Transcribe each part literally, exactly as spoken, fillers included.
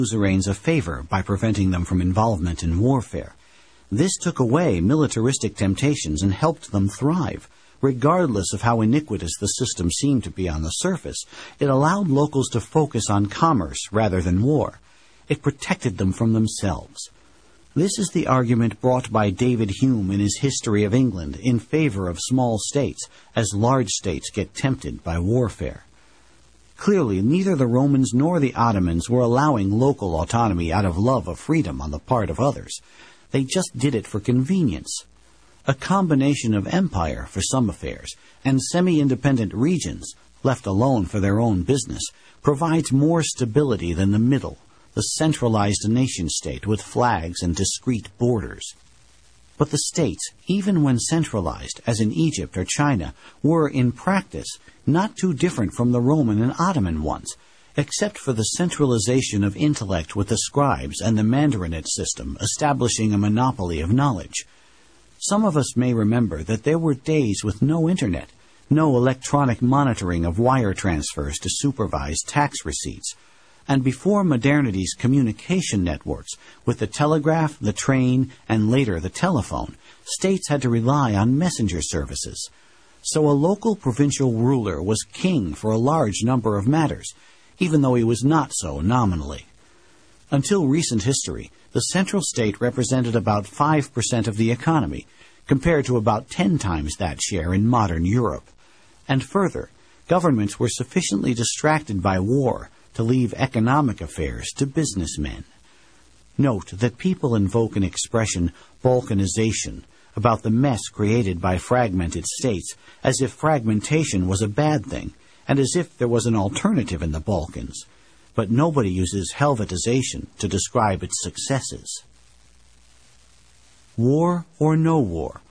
suzerains a favor by preventing them from involvement in warfare. This took away militaristic temptations and helped them thrive. Regardless of how iniquitous the system seemed to be on the surface, it allowed locals to focus on commerce rather than war. It protected them from themselves. This is the argument brought by David Hume in his History of England in favor of small states, as large states get tempted by warfare. Clearly, neither the Romans nor the Ottomans were allowing local autonomy out of love of freedom on the part of others. They just did it for convenience. A combination of empire for some affairs and semi-independent regions, left alone for their own business, provides more stability than the middle, the centralized nation-state with flags and discrete borders. But the states, even when centralized, as in Egypt or China, were, in practice, not too different from the Roman and Ottoman ones, except for the centralization of intellect with the scribes and the Mandarinate system establishing a monopoly of knowledge. Some of us may remember that there were days with no internet, no electronic monitoring of wire transfers to supervise tax receipts, and before modernity's communication networks, with the telegraph, the train, and later the telephone, states had to rely on messenger services. So a local provincial ruler was king for a large number of matters, even though he was not so nominally. Until recent history, the central state represented about five percent of the economy, compared to about ten times that share in modern Europe. And further, governments were sufficiently distracted by war to leave economic affairs to businessmen. Note that people invoke an expression, balkanization, about the mess created by fragmented states, as if fragmentation was a bad thing, and as if there was an alternative in the Balkans. But nobody uses Helvetization to describe its successes. War or no war?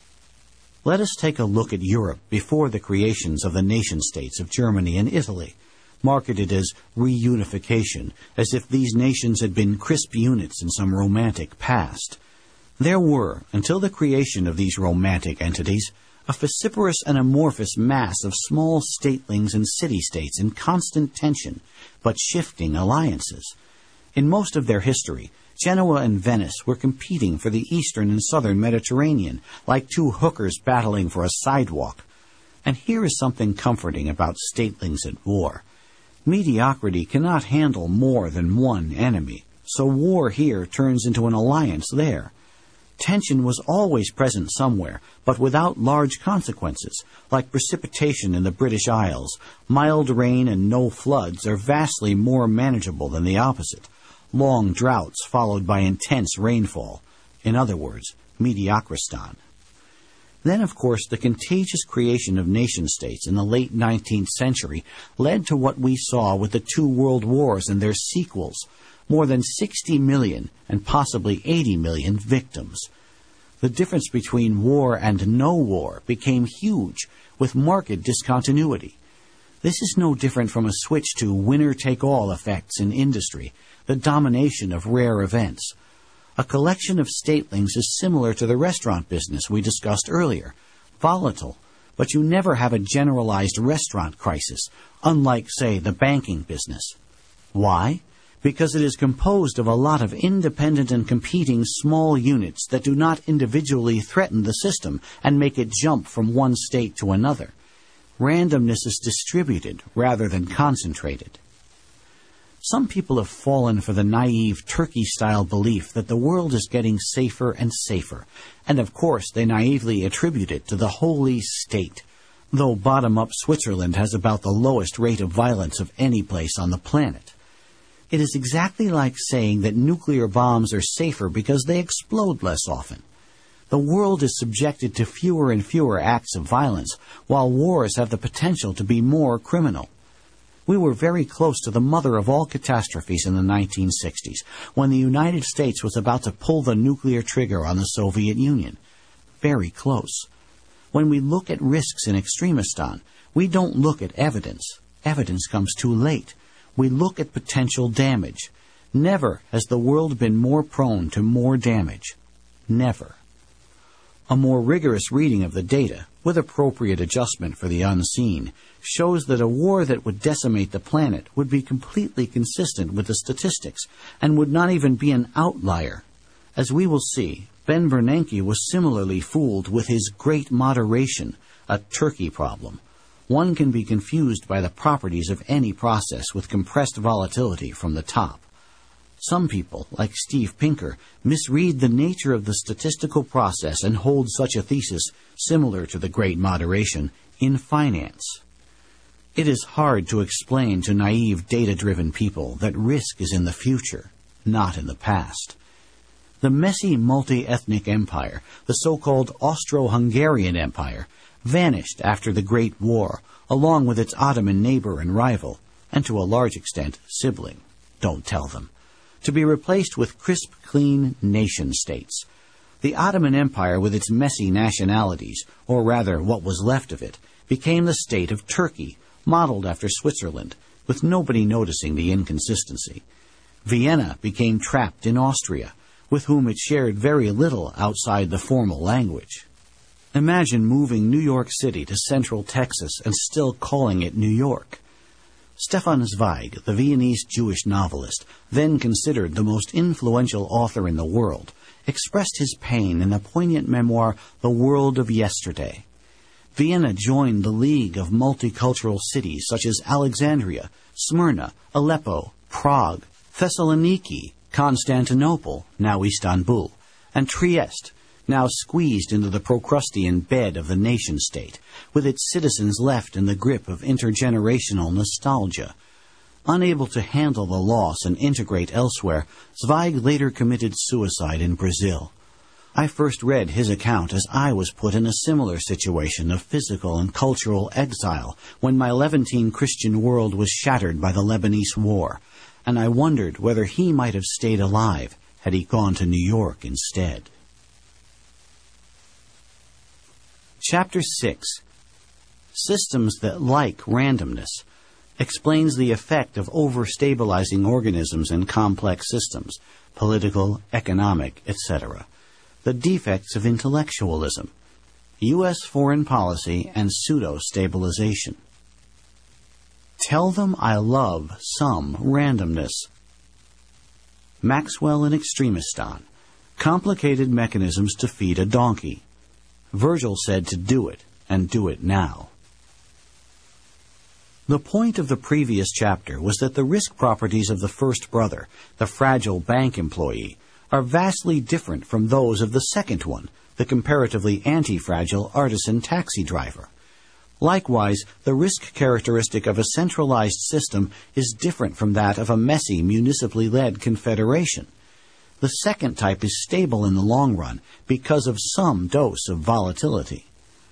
Let us take a look at Europe before the creations of the nation-states of Germany and Italy, marketed as reunification, as if these nations had been crisp units in some romantic past. There were, until the creation of these romantic entities, a vociferous and amorphous mass of small statelings and city-states in constant tension, but shifting alliances. In most of their history, Genoa and Venice were competing for the eastern and southern Mediterranean, like two hookers battling for a sidewalk. And here is something comforting about statelings at war. Mediocrity cannot handle more than one enemy, so war here turns into an alliance there. Tension was always present somewhere, but without large consequences, like precipitation in the British Isles. Mild rain and no floods are vastly more manageable than the opposite. Long droughts followed by intense rainfall. In other words, Mediocristan. Then, of course, the contagious creation of nation-states in the late nineteenth century led to what we saw with the two world wars and their sequels, more than sixty million and possibly eighty million victims. The difference between war and no war became huge, with marked discontinuity. This is no different from a switch to winner-take-all effects in industry, the domination of rare events. A collection of statelings is similar to the restaurant business we discussed earlier, volatile, but you never have a generalized restaurant crisis, unlike, say, the banking business. Why? Because it is composed of a lot of independent and competing small units that do not individually threaten the system and make it jump from one state to another. Randomness is distributed rather than concentrated. Some people have fallen for the naive Turkey-style belief that the world is getting safer and safer, and of course they naively attribute it to the Holy State, though bottom-up Switzerland has about the lowest rate of violence of any place on the planet. It is exactly like saying that nuclear bombs are safer because they explode less often. The world is subjected to fewer and fewer acts of violence, while wars have the potential to be more criminal. We were very close to the mother of all catastrophes in the nineteen sixties, when the United States was about to pull the nuclear trigger on the Soviet Union. Very close. When we look at risks in Extremistan, we don't look at evidence. Evidence comes too late. We look at potential damage. Never has the world been more prone to more damage. Never. A more rigorous reading of the data, with appropriate adjustment for the unseen, shows that a war that would decimate the planet would be completely consistent with the statistics and would not even be an outlier. As we will see, Ben Bernanke was similarly fooled with his great moderation, a Turkey problem. One can be confused by the properties of any process with compressed volatility from the top. Some people, like Steve Pinker, misread the nature of the statistical process and hold such a thesis, similar to the Great Moderation, in finance. It is hard to explain to naive data-driven people that risk is in the future, not in the past. The messy multi-ethnic empire, the so-called Austro-Hungarian Empire, vanished after the Great War, along with its Ottoman neighbor and rival, and to a large extent sibling. Don't tell them. To be replaced with crisp, clean nation-states. The Ottoman Empire, with its messy nationalities, or rather what was left of it, became the state of Turkey, modeled after Switzerland, with nobody noticing the inconsistency. Vienna became trapped in Austria, with whom it shared very little outside the formal language. Imagine moving New York City to central Texas and still calling it New York. Stefan Zweig, the Viennese Jewish novelist, then considered the most influential author in the world, expressed his pain in the poignant memoir The World of Yesterday. Vienna joined the League of Multicultural Cities such as Alexandria, Smyrna, Aleppo, Prague, Thessaloniki, Constantinople, now Istanbul, and Trieste, now squeezed into the Procrustean bed of the nation-state, with its citizens left in the grip of intergenerational nostalgia. Unable to handle the loss and integrate elsewhere, Zweig later committed suicide in Brazil. I first read his account as I was put in a similar situation of physical and cultural exile when my Levantine Christian world was shattered by the Lebanese War, and I wondered whether he might have stayed alive had he gone to New York instead. Chapter six. Systems that like randomness explains the effect of overstabilizing organisms in complex systems, political, economic, et cetera. The defects of intellectualism, U S foreign policy, and pseudo-stabilization. Tell them I love some randomness. Maxwell in Extremistan. Complicated mechanisms to feed a donkey. Virgil said to do it, and do it now. The point of the previous chapter was that the risk properties of the first brother, the fragile bank employee, are vastly different from those of the second one, the comparatively anti-fragile artisan taxi driver. Likewise, the risk characteristic of a centralized system is different from that of a messy, municipally led confederation. The second type is stable in the long run because of some dose of volatility.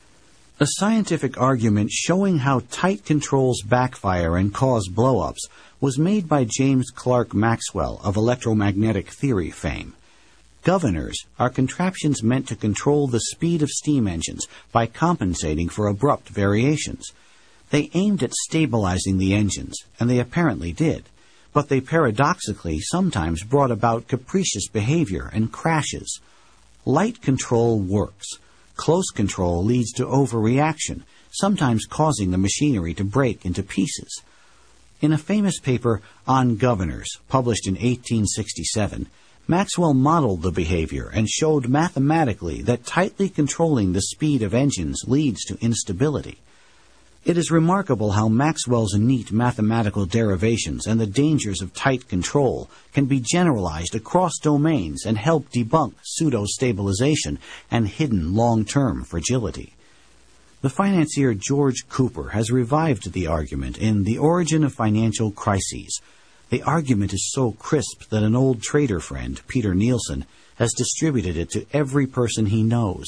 A scientific argument showing how tight controls backfire and cause blow-ups was made by James Clerk Maxwell of electromagnetic theory fame. Governors are contraptions meant to control the speed of steam engines by compensating for abrupt variations. They aimed at stabilizing the engines, and they apparently did, but they paradoxically sometimes brought about capricious behavior and crashes. Light control works. Close control leads to overreaction, sometimes causing the machinery to break into pieces. In a famous paper on governors, published in eighteen sixty-seven, Maxwell modeled the behavior and showed mathematically that tightly controlling the speed of engines leads to instability. It is remarkable how Maxwell's neat mathematical derivations and the dangers of tight control can be generalized across domains and help debunk pseudo-stabilization and hidden long-term fragility. The financier George Cooper has revived the argument in The Origin of Financial Crises. The argument is so crisp that an old trader friend, Peter Nielsen, has distributed it to every person he knows.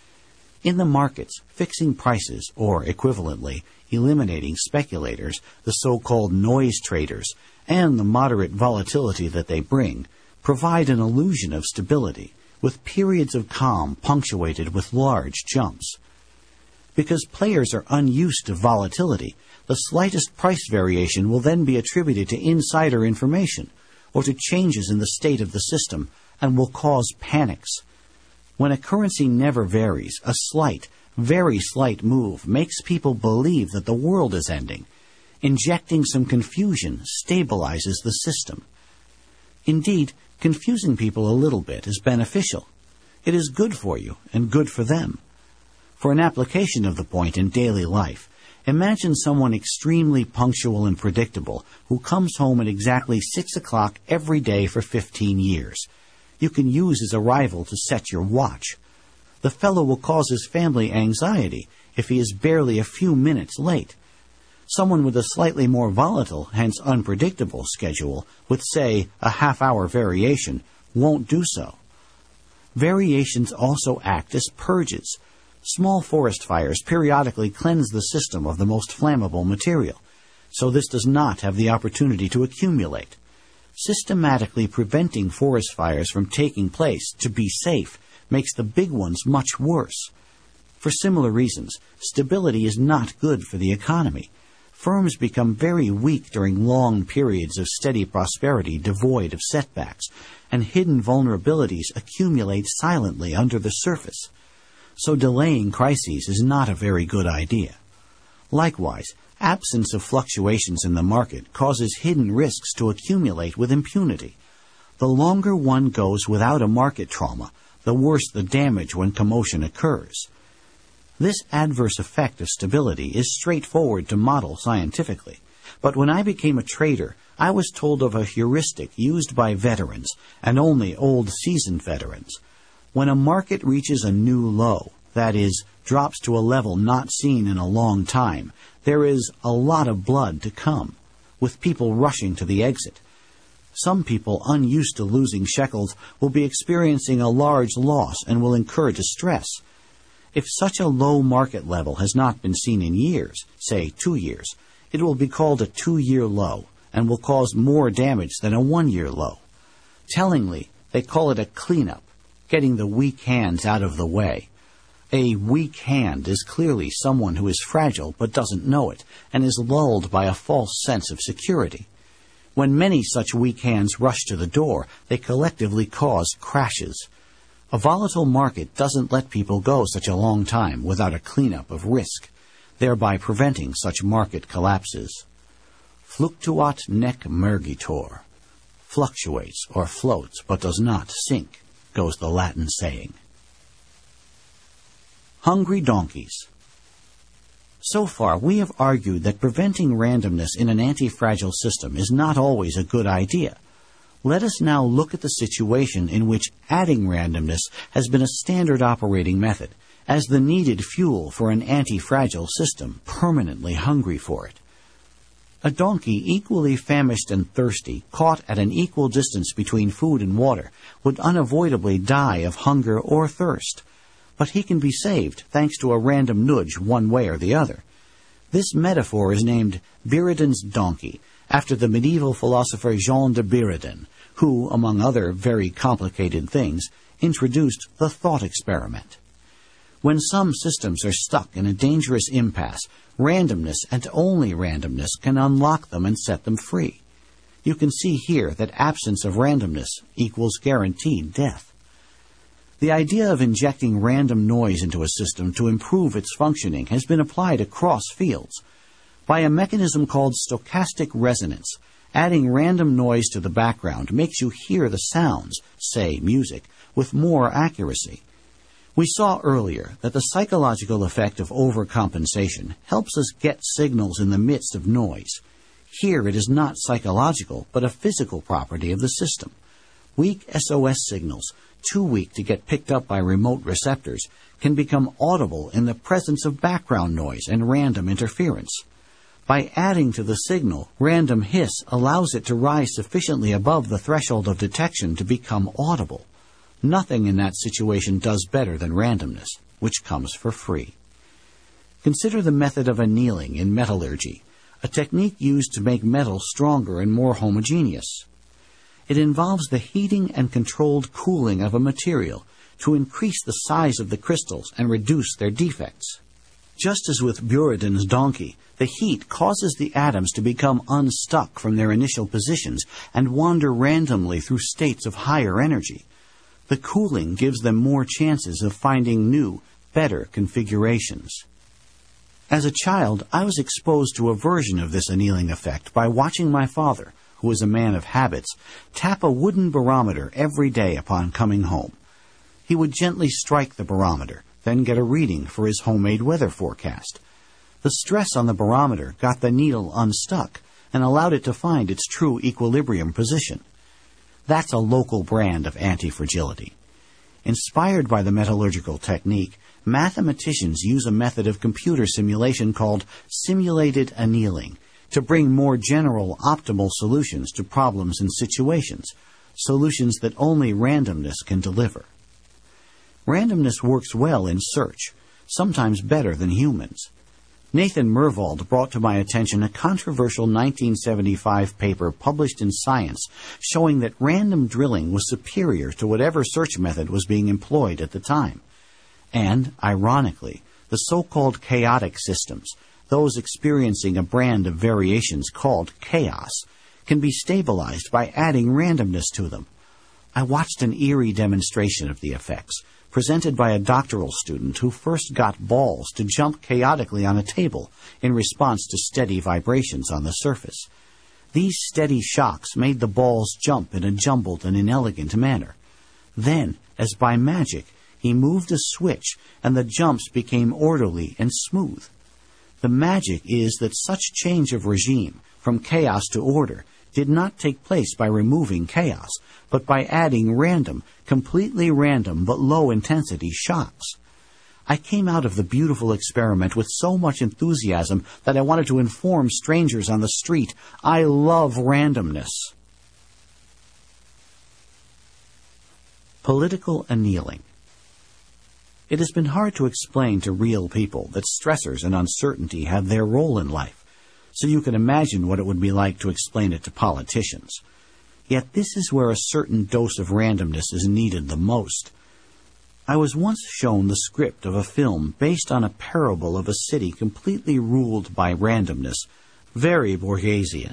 In the markets, fixing prices, or equivalently, eliminating speculators, the so-called noise traders, and the moderate volatility that they bring, provide an illusion of stability, with periods of calm punctuated with large jumps. Because players are unused to volatility, the slightest price variation will then be attributed to insider information, or to changes in the state of the system, and will cause panics. When a currency never varies, a slight, very slight move makes people believe that the world is ending. Injecting some confusion stabilizes the system. Indeed, confusing people a little bit is beneficial. It is good for you and good for them. For an application of the point in daily life, imagine someone extremely punctual and predictable who comes home at exactly six o'clock every day for fifteen years. You can use his arrival to set your watch. The fellow will cause his family anxiety if he is barely a few minutes late. Someone with a slightly more volatile, hence unpredictable, schedule, with, say, a half-hour variation, won't do so. Variations also act as purges. Small forest fires periodically cleanse the system of the most flammable material, so this does not have the opportunity to accumulate. Systematically preventing forest fires from taking place to be safe makes the big ones much worse. For similar reasons, stability is not good for the economy. Firms become very weak during long periods of steady prosperity devoid of setbacks, and hidden vulnerabilities accumulate silently under the surface. So delaying crises is not a very good idea. Likewise, absence of fluctuations in the market causes hidden risks to accumulate with impunity. The longer one goes without a market trauma, the worse the damage when commotion occurs. This adverse effect of stability is straightforward to model scientifically, but when I became a trader, I was told of a heuristic used by veterans, and only old seasoned veterans. When a market reaches a new low, that is, drops to a level not seen in a long time, there is a lot of blood to come, with people rushing to the exit. Some people unused to losing shekels will be experiencing a large loss and will incur distress. If such a low market level has not been seen in years, say two years, it will be called a two-year low and will cause more damage than a one-year low. Tellingly, they call it a cleanup, getting the weak hands out of the way. A weak hand is clearly someone who is fragile but doesn't know it and is lulled by a false sense of security. When many such weak hands rush to the door, they collectively cause crashes. A volatile market doesn't let people go such a long time without a cleanup of risk, thereby preventing such market collapses. Fluctuat nec mergitur. Fluctuates or floats but does not sink, goes the Latin saying. Hungry donkeys. So far, we have argued that preventing randomness in an anti-fragile system is not always a good idea. Let us now look at the situation in which adding randomness has been a standard operating method, as the needed fuel for an anti-fragile system permanently hungry for it. A donkey equally famished and thirsty, caught at an equal distance between food and water, would unavoidably die of hunger or thirst. But he can be saved thanks to a random nudge one way or the other. This metaphor is named Buridan's donkey, after the medieval philosopher Jean de Buridan, who, among other very complicated things, introduced the thought experiment. When some systems are stuck in a dangerous impasse, randomness and only randomness can unlock them and set them free. You can see here that absence of randomness equals guaranteed death. The idea of injecting random noise into a system to improve its functioning has been applied across fields. By a mechanism called stochastic resonance, adding random noise to the background makes you hear the sounds, say music, with more accuracy. We saw earlier that the psychological effect of overcompensation helps us get signals in the midst of noise. Here it is not psychological, but a physical property of the system. Weak S O S signals, too weak to get picked up by remote receptors, can become audible in the presence of background noise and random interference. By adding to the signal, random hiss allows it to rise sufficiently above the threshold of detection to become audible. Nothing in that situation does better than randomness, which comes for free. Consider the method of annealing in metallurgy, a technique used to make metal stronger and more homogeneous. It involves the heating and controlled cooling of a material to increase the size of the crystals and reduce their defects. Just as with Buridan's donkey, the heat causes the atoms to become unstuck from their initial positions and wander randomly through states of higher energy. The cooling gives them more chances of finding new, better configurations. As a child, I was exposed to a version of this annealing effect by watching my father, who was a man of habits, tap a wooden barometer every day upon coming home. He would gently strike the barometer, then get a reading for his homemade weather forecast. The stress on the barometer got the needle unstuck and allowed it to find its true equilibrium position. That's a local brand of anti-fragility. Inspired by the metallurgical technique, mathematicians use a method of computer simulation called simulated annealing to bring more general optimal solutions to problems and situations, solutions that only randomness can deliver. Randomness works well in search, sometimes better than humans. Nathan Myhrvold brought to my attention a controversial nineteen seventy-five paper published in Science showing that random drilling was superior to whatever search method was being employed at the time. And, ironically, the so-called chaotic systems, those experiencing a brand of variations called chaos, can be stabilized by adding randomness to them. I watched an eerie demonstration of the effects, presented by a doctoral student who first got balls to jump chaotically on a table in response to steady vibrations on the surface. These steady shocks made the balls jump in a jumbled and inelegant manner. Then, as by magic, he moved a switch, and the jumps became orderly and smooth. The magic is that such change of regime, from chaos to order, did not take place by removing chaos, but by adding random, completely random but low-intensity shocks. I came out of the beautiful experiment with so much enthusiasm that I wanted to inform strangers on the street, I love randomness. Political annealing. It has been hard to explain to real people that stressors and uncertainty have their role in life, so you can imagine what it would be like to explain it to politicians. Yet this is where a certain dose of randomness is needed the most. I was once shown the script of a film based on a parable of a city completely ruled by randomness, very Borgesian.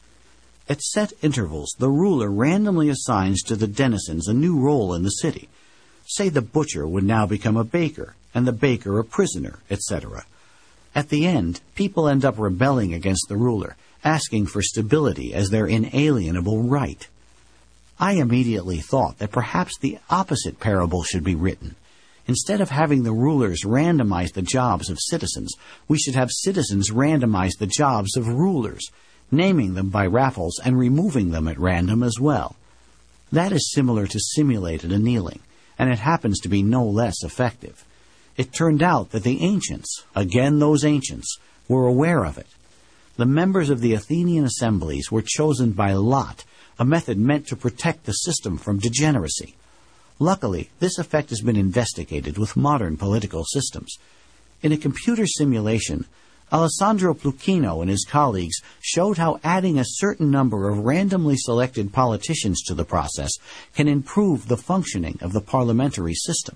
At set intervals, the ruler randomly assigns to the denizens a new role in the city. Say the butcher would now become a baker, and the baker a prisoner, et cetera. At the end, people end up rebelling against the ruler, asking for stability as their inalienable right. I immediately thought that perhaps the opposite parable should be written. Instead of having the rulers randomize the jobs of citizens, we should have citizens randomize the jobs of rulers, naming them by raffles and removing them at random as well. That is similar to simulated annealing, and it happens to be no less effective. It turned out that the ancients, again those ancients, were aware of it. The members of the Athenian assemblies were chosen by lot, a method meant to protect the system from degeneracy. Luckily, this effect has been investigated with modern political systems. In a computer simulation, Alessandro Pluchino and his colleagues showed how adding a certain number of randomly selected politicians to the process can improve the functioning of the parliamentary system.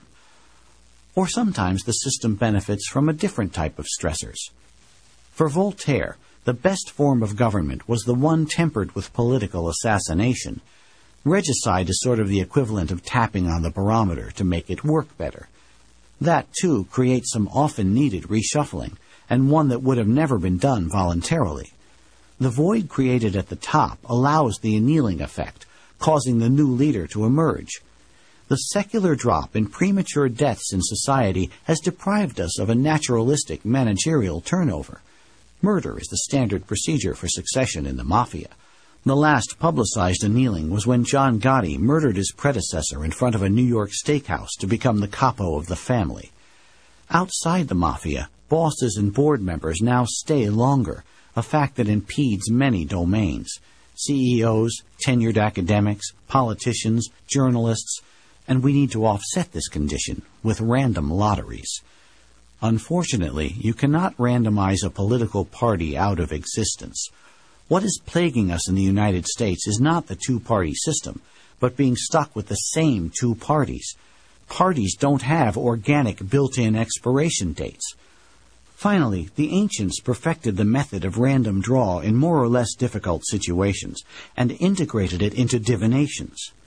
Or sometimes the system benefits from a different type of stressors. For Voltaire, the best form of government was the one tempered with political assassination. Regicide is sort of the equivalent of tapping on the barometer to make it work better. That, too, creates some often needed reshuffling, and one that would have never been done voluntarily. The void created at the top allows the annealing effect, causing the new leader to emerge. The secular drop in premature deaths in society has deprived us of a naturalistic managerial turnover. Murder is the standard procedure for succession in the mafia. The last publicized annealing was when John Gotti murdered his predecessor in front of a New York steakhouse to become the capo of the family. Outside the mafia, bosses and board members now stay longer, a fact that impedes many domains. C E Os, tenured academics, politicians, journalists, and we need to offset this condition with random lotteries. Unfortunately, you cannot randomize a political party out of existence. What is plaguing us in the United States is not the two-party system, but being stuck with the same two parties. Parties don't have organic built-in expiration dates. Finally, the ancients perfected the method of random draw in more or less difficult situations and integrated it into divinations.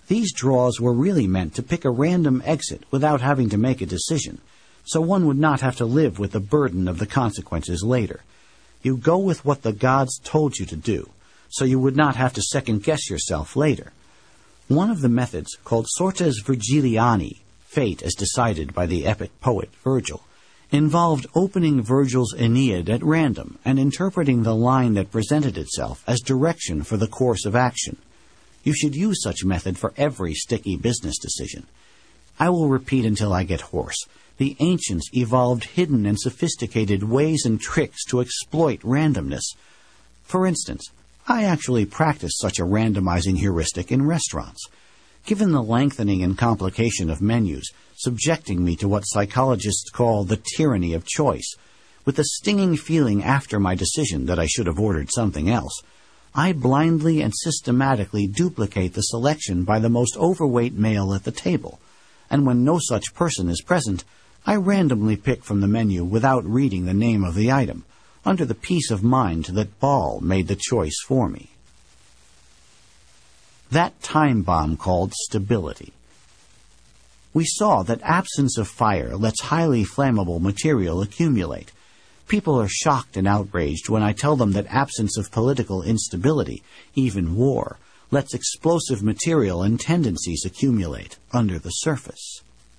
These draws were really meant to pick a random exit without having to make a decision, so one would not have to live with the burden of the consequences later. You go with what the gods told you to do, so you would not have to second-guess yourself later. One of the methods, called sortes Virgiliani, fate as decided by the epic poet Virgil, involved opening Virgil's Aeneid at random and interpreting the line that presented itself as direction for the course of action. You should use such method for every sticky business decision. I will repeat until I get hoarse. The ancients evolved hidden and sophisticated ways and tricks to exploit randomness. For instance, I actually practice such a randomizing heuristic in restaurants. Given the lengthening and complication of menus, subjecting me to what psychologists call the tyranny of choice, with the stinging feeling after my decision that I should have ordered something else, I blindly and systematically duplicate the selection by the most overweight male at the table, and when no such person is present, I randomly pick from the menu without reading the name of the item, under the peace of mind that Baal made the choice for me. That time bomb called stability. We saw that absence of fire lets highly flammable material accumulate. People are shocked and outraged when I tell them that absence of political instability, even war, lets explosive material and tendencies accumulate under the surface.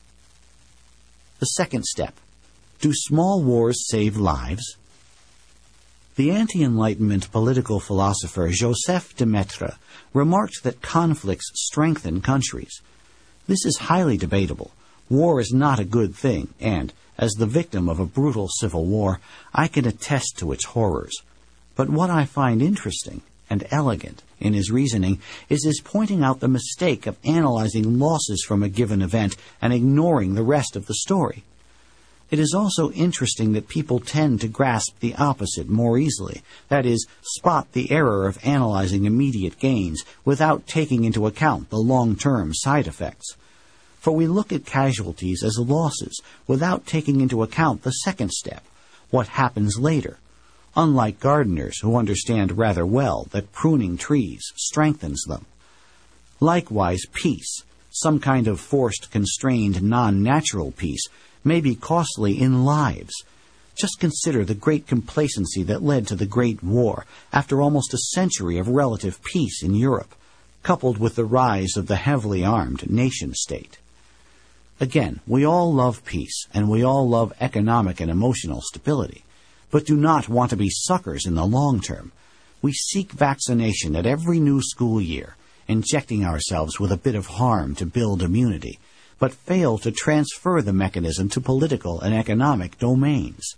The second step. Do small wars save lives? The anti-Enlightenment political philosopher Joseph de Maistre remarked that conflicts strengthen countries. This is highly debatable. War is not a good thing, and, as the victim of a brutal civil war, I can attest to its horrors. But what I find interesting and elegant in his reasoning is his pointing out the mistake of analyzing losses from a given event and ignoring the rest of the story. It is also interesting that people tend to grasp the opposite more easily, that is, spot the error of analyzing immediate gains without taking into account the long-term side effects. For we look at casualties as losses without taking into account the second step, what happens later, unlike gardeners who understand rather well that pruning trees strengthens them. Likewise, peace, some kind of forced, constrained, non-natural peace, may be costly in lives. Just consider the great complacency that led to the Great War after almost a century of relative peace in Europe, coupled with the rise of the heavily armed nation-state. Again, we all love peace, and we all love economic and emotional stability, but do not want to be suckers in the long term. We seek vaccination at every new school year, injecting ourselves with a bit of harm to build immunity, but fail to transfer the mechanism to political and economic domains.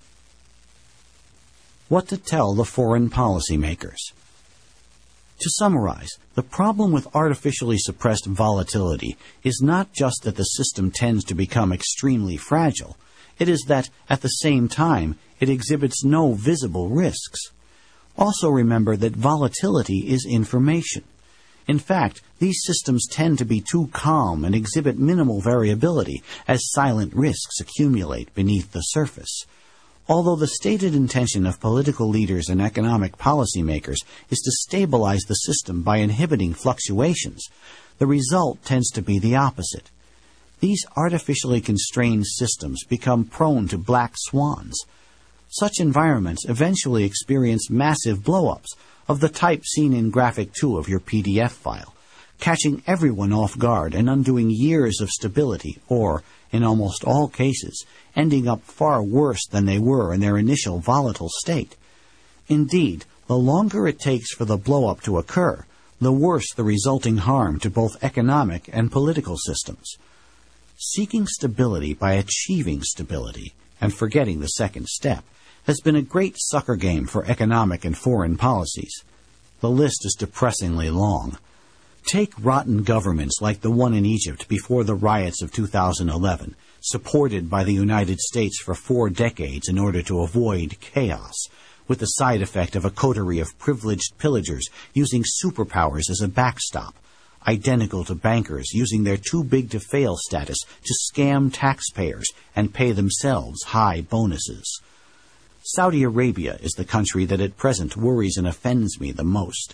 What to tell the foreign policy makers? To summarize, the problem with artificially suppressed volatility is not just that the system tends to become extremely fragile, it is that, at the same time, it exhibits no visible risks. Also remember that volatility is information. In fact, these systems tend to be too calm and exhibit minimal variability as silent risks accumulate beneath the surface. Although the stated intention of political leaders and economic policymakers is to stabilize the system by inhibiting fluctuations, the result tends to be the opposite. These artificially constrained systems become prone to black swans. Such environments eventually experience massive blow-ups of the type seen in Graphic two of your P D F file, catching everyone off guard and undoing years of stability, or, in almost all cases, ending up far worse than they were in their initial volatile state. Indeed, the longer it takes for the blow-up to occur, the worse the resulting harm to both economic and political systems. Seeking stability by achieving stability, and forgetting the second step, has been a great sucker game for economic and foreign policies. The list is depressingly long. Take rotten governments like the one in Egypt before the riots of two thousand eleven, supported by the United States for four decades in order to avoid chaos, with the side effect of a coterie of privileged pillagers using superpowers as a backstop, identical to bankers using their too-big-to-fail status to scam taxpayers and pay themselves high bonuses. Saudi Arabia is the country that at present worries and offends me the most.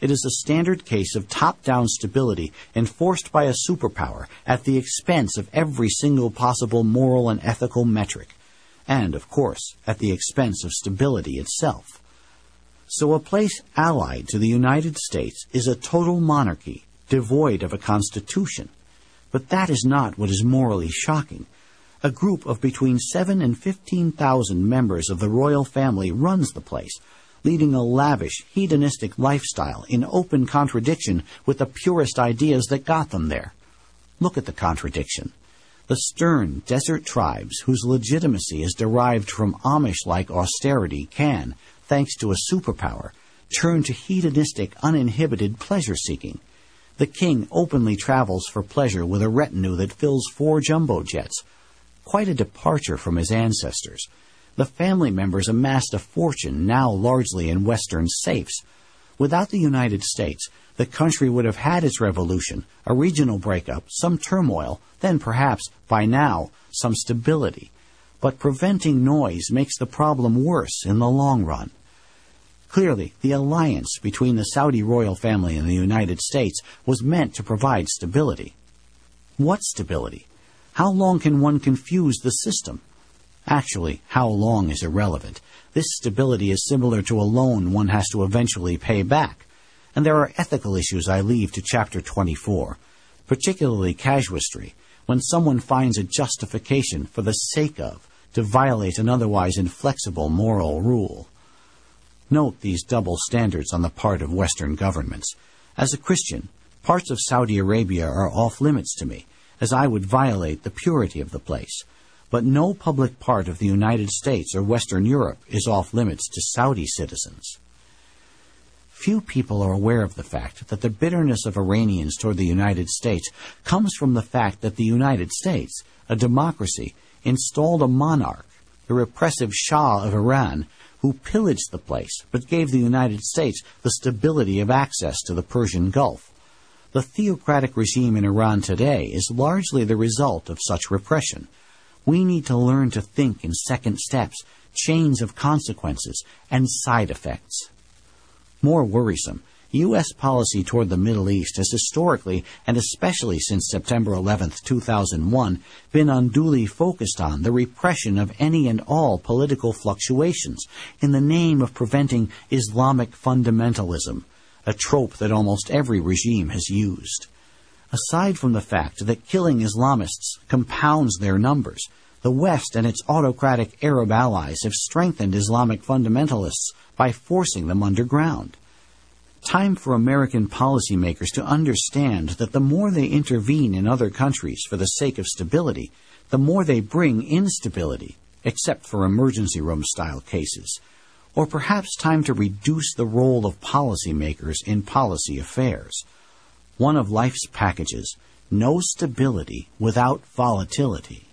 It is a standard case of top-down stability enforced by a superpower at the expense of every single possible moral and ethical metric, and, of course, at the expense of stability itself. So a place allied to the United States is a total monarchy, devoid of a constitution. But that is not what is morally shocking. A group of between seven and fifteen thousand members of the royal family runs the place, leading a lavish, hedonistic lifestyle in open contradiction with the purest ideas that got them there. Look at the contradiction. The stern desert tribes, whose legitimacy is derived from Amish-like austerity, can, thanks to a superpower, turn to hedonistic, uninhibited pleasure-seeking. The king openly travels for pleasure with a retinue that fills four jumbo jets. Quite a departure from his ancestors. The family members amassed a fortune now largely in Western safes. Without the United States, the country would have had its revolution, a regional breakup, some turmoil, then perhaps, by now, some stability. But preventing noise makes the problem worse in the long run. Clearly, the alliance between the Saudi royal family and the United States was meant to provide stability. What stability? How long can one confuse the system? Actually, how long is irrelevant. This stability is similar to a loan one has to eventually pay back. And there are ethical issues I leave to Chapter twenty-four, particularly casuistry, when someone finds a justification for the sake of to violate an otherwise inflexible moral rule. Note these double standards on the part of Western governments. As a Christian, parts of Saudi Arabia are off-limits to me, as I would violate the purity of the place. But no public part of the United States or Western Europe is off-limits to Saudi citizens. Few people are aware of the fact that the bitterness of Iranians toward the United States comes from the fact that the United States, a democracy, installed a monarch, the repressive Shah of Iran, who pillaged the place but gave the United States the stability of access to the Persian Gulf. The theocratic regime in Iran today is largely the result of such repression. We need to learn to think in second steps, chains of consequences, and side effects. More worrisome, U S policy toward the Middle East has historically, and especially since September eleventh, two thousand one, been unduly focused on the repression of any and all political fluctuations in the name of preventing Islamic fundamentalism, a trope that almost every regime has used. Aside from the fact that killing Islamists compounds their numbers, the West and its autocratic Arab allies have strengthened Islamic fundamentalists by forcing them underground. Time for American policymakers to understand that the more they intervene in other countries for the sake of stability, the more they bring instability, except for emergency room-style cases. Or perhaps time to reduce the role of policymakers in policy affairs. One of life's packages, no stability without volatility.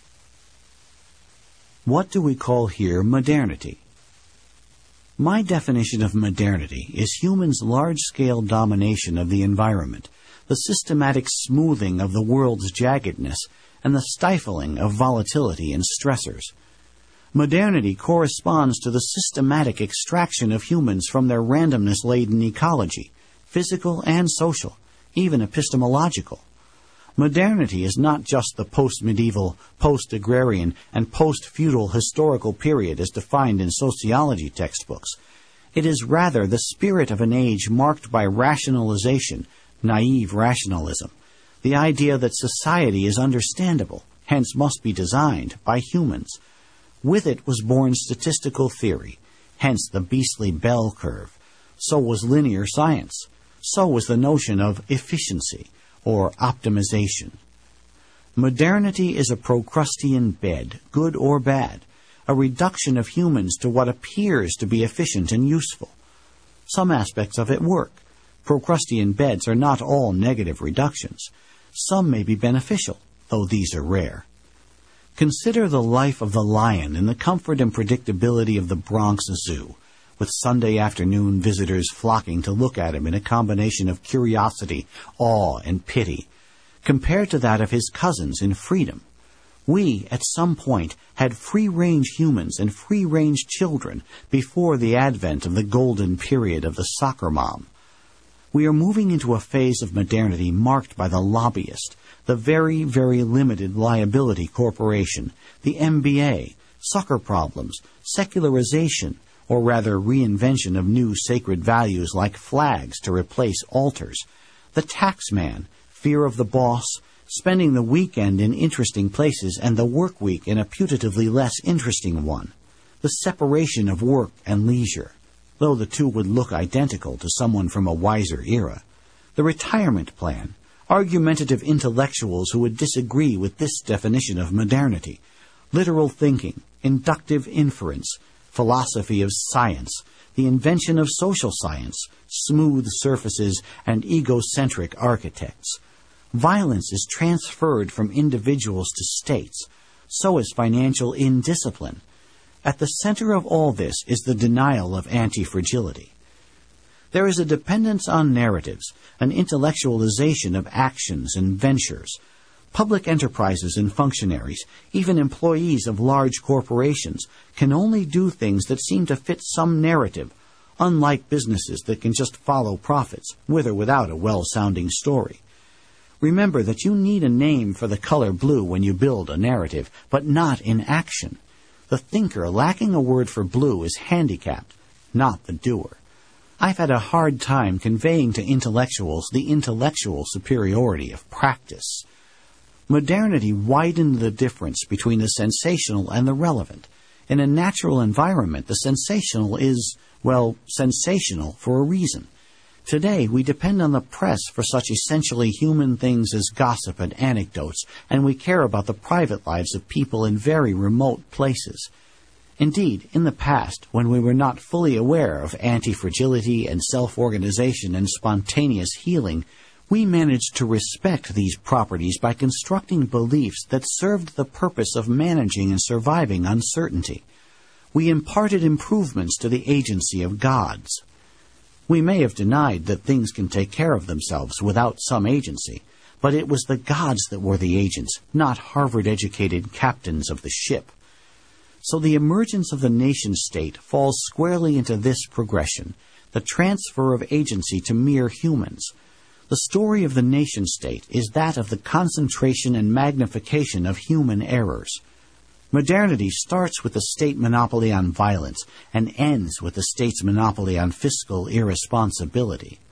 What do we call here modernity? My definition of modernity is humans' large-scale domination of the environment, the systematic smoothing of the world's jaggedness, and the stifling of volatility and stressors. Modernity corresponds to the systematic extraction of humans from their randomness-laden ecology, physical and social, even epistemological. Modernity is not just the post-medieval, post-agrarian, and post-feudal historical period as defined in sociology textbooks. It is rather the spirit of an age marked by rationalization, naive rationalism, the idea that society is understandable, hence must be designed, by humans. With it was born statistical theory, hence the beastly bell curve. So was linear science. So was the notion of efficiency, or optimization. Modernity is a Procrustean bed, good or bad, a reduction of humans to what appears to be efficient and useful. Some aspects of it work. Procrustean beds are not all negative reductions. Some may be beneficial, though these are rare. Consider the life of the lion in the comfort and predictability of the Bronx Zoo, with Sunday afternoon visitors flocking to look at him in a combination of curiosity, awe, and pity, compared to that of his cousins in freedom. We, at some point, had free-range humans and free-range children before the advent of the golden period of the soccer mom. We are moving into a phase of modernity marked by the lobbyist, the very, very limited liability corporation, the M B A, sucker problems, secularization, or rather reinvention of new sacred values like flags to replace altars, the tax man, fear of the boss, spending the weekend in interesting places and the work week in a putatively less interesting one, the separation of work and leisure, though the two would look identical to someone from a wiser era, the retirement plan, argumentative intellectuals who would disagree with this definition of modernity, literal thinking, inductive inference, philosophy of science, the invention of social science, smooth surfaces, and egocentric architects. Violence is transferred from individuals to states. So is financial indiscipline. At the center of all this is the denial of anti-fragility. There is a dependence on narratives, an intellectualization of actions and ventures. Public enterprises and functionaries, even employees of large corporations, can only do things that seem to fit some narrative, unlike businesses that can just follow profits, with or without a well-sounding story. Remember that you need a name for the color blue when you build a narrative, but not in action. The thinker lacking a word for blue is handicapped, not the doer. I've had a hard time conveying to intellectuals the intellectual superiority of practice. Modernity widened the difference between the sensational and the relevant. In a natural environment, the sensational is, well, sensational for a reason. Today, we depend on the press for such essentially human things as gossip and anecdotes, and we care about the private lives of people in very remote places. Indeed, in the past, when we were not fully aware of anti-fragility and self-organization and spontaneous healing, we managed to respect these properties by constructing beliefs that served the purpose of managing and surviving uncertainty. We imparted improvements to the agency of gods. We may have denied that things can take care of themselves without some agency, but it was the gods that were the agents, not Harvard-educated captains of the ship. So the emergence of the nation-state falls squarely into this progression, the transfer of agency to mere humans. The story of the nation-state is that of the concentration and magnification of human errors. Modernity starts with the state monopoly on violence and ends with the state's monopoly on fiscal irresponsibility.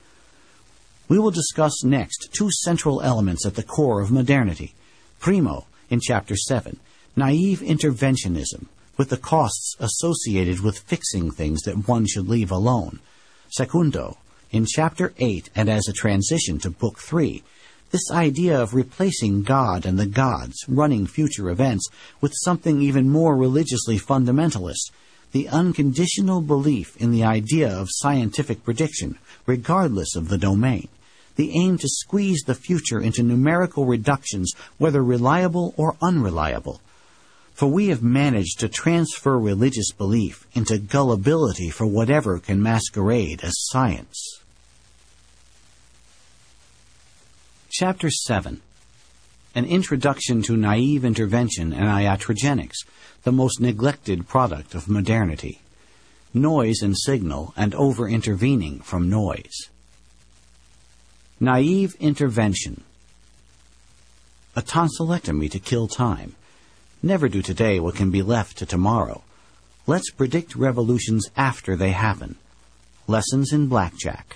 We will discuss next two central elements at the core of modernity. Primo, in Chapter seven, naive interventionism, with the costs associated with fixing things that one should leave alone. Secundo, in Chapter eight and as a transition to Book three, this idea of replacing God and the gods, running future events, with something even more religiously fundamentalist, the unconditional belief in the idea of scientific prediction, regardless of the domain, the aim to squeeze the future into numerical reductions, whether reliable or unreliable. For we have managed to transfer religious belief into gullibility for whatever can masquerade as science. Chapter seven. An Introduction to Naive Intervention and Iatrogenics, the most neglected product of modernity. Noise and signal and over-intervening from noise. Naive intervention. A tonsillectomy to kill time. Never do today what can be left to tomorrow. Let's predict revolutions after they happen. Lessons in Blackjack.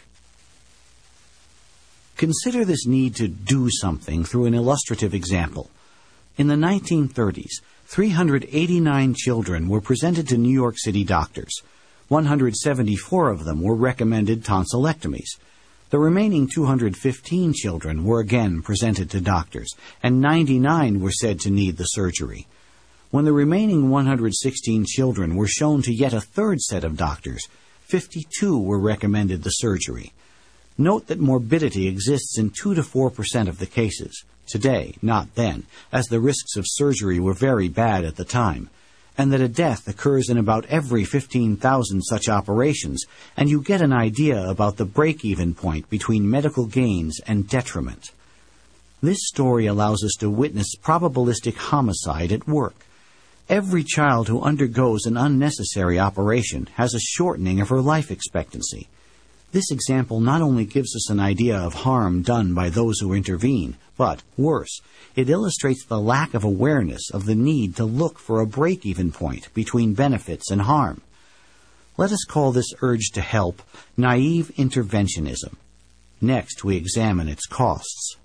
Consider this need to do something through an illustrative example. In the nineteen thirties, three hundred eighty-nine children were presented to New York City doctors. one hundred seventy-four of them were recommended tonsillectomies. The remaining two hundred fifteen children were again presented to doctors, and ninety-nine were said to need the surgery. When the remaining one hundred sixteen children were shown to yet a third set of doctors, fifty-two were recommended the surgery. Note that morbidity exists in two to four percent of the cases, today, not then, as the risks of surgery were very bad at the time, and that a death occurs in about every fifteen thousand such operations, and you get an idea about the break-even point between medical gains and detriment. This story allows us to witness probabilistic homicide at work. Every child who undergoes an unnecessary operation has a shortening of her life expectancy. This example not only gives us an idea of harm done by those who intervene, but, worse, it illustrates the lack of awareness of the need to look for a break-even point between benefits and harm. Let us call this urge to help naive interventionism. Next, we examine its costs.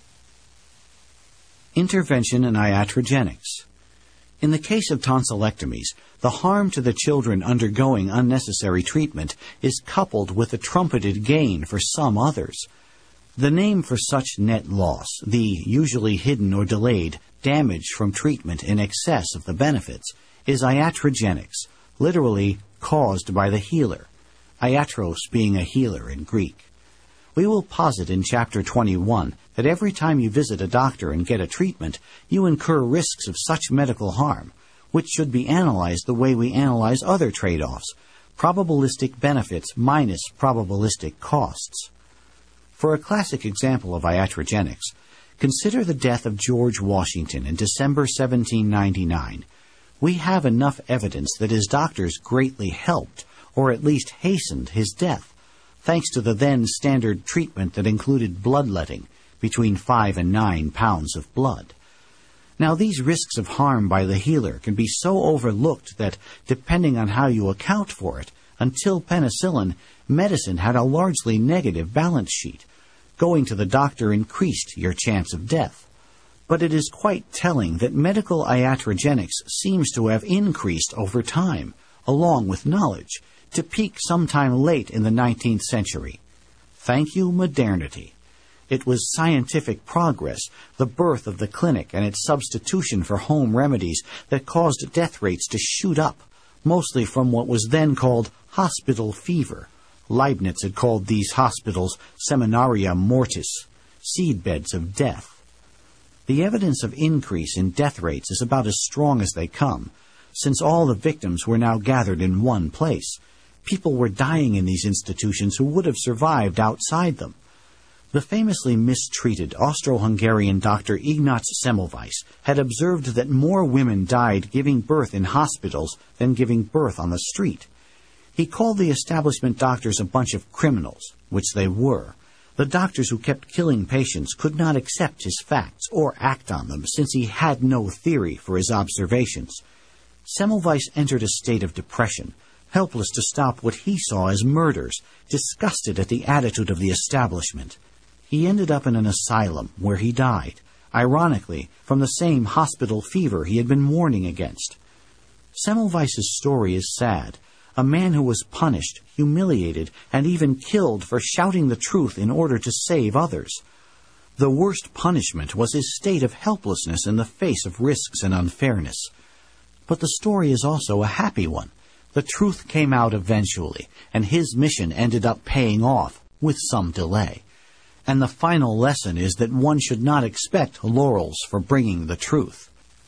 Intervention and iatrogenics. In the case of tonsillectomies, the harm to the children undergoing unnecessary treatment is coupled with a trumpeted gain for some others. The name for such net loss, the usually hidden or delayed damage from treatment in excess of the benefits, is iatrogenics, literally caused by the healer, iatros being a healer in Greek. We will posit in Chapter twenty-one that every time you visit a doctor and get a treatment, you incur risks of such medical harm, which should be analyzed the way we analyze other trade-offs, probabilistic benefits minus probabilistic costs. For a classic example of iatrogenics, consider the death of George Washington in December seventeen ninety-nine. We have enough evidence that his doctors greatly helped, or at least hastened, his death, thanks to the then standard treatment that included bloodletting, between five and nine pounds of blood. Now, these risks of harm by the healer can be so overlooked that, depending on how you account for it, until penicillin, medicine had a largely negative balance sheet. Going to the doctor increased your chance of death. But it is quite telling that medical iatrogenics seems to have increased over time, along with knowledge, to peak sometime late in the nineteenth century. Thank you, modernity. It was scientific progress, the birth of the clinic and its substitution for home remedies, that caused death rates to shoot up, mostly from what was then called hospital fever. Leibniz had called these hospitals seminaria mortis, seedbeds of death. The evidence of increase in death rates is about as strong as they come, since all the victims were now gathered in one place. People were dying in these institutions who would have survived outside them. The famously mistreated Austro-Hungarian doctor Ignaz Semmelweis had observed that more women died giving birth in hospitals than giving birth on the street. He called the establishment doctors a bunch of criminals, which they were. The doctors who kept killing patients could not accept his facts or act on them, since he had no theory for his observations. Semmelweis entered a state of depression, helpless to stop what he saw as murders, disgusted at the attitude of the establishment. He ended up in an asylum where he died, ironically, from the same hospital fever he had been warning against. Semmelweis's story is sad. A man who was punished, humiliated, and even killed for shouting the truth in order to save others. The worst punishment was his state of helplessness in the face of risks and unfairness. But the story is also a happy one. The truth came out eventually, and his mission ended up paying off, with some delay. And the final lesson is that one should not expect laurels for bringing the truth.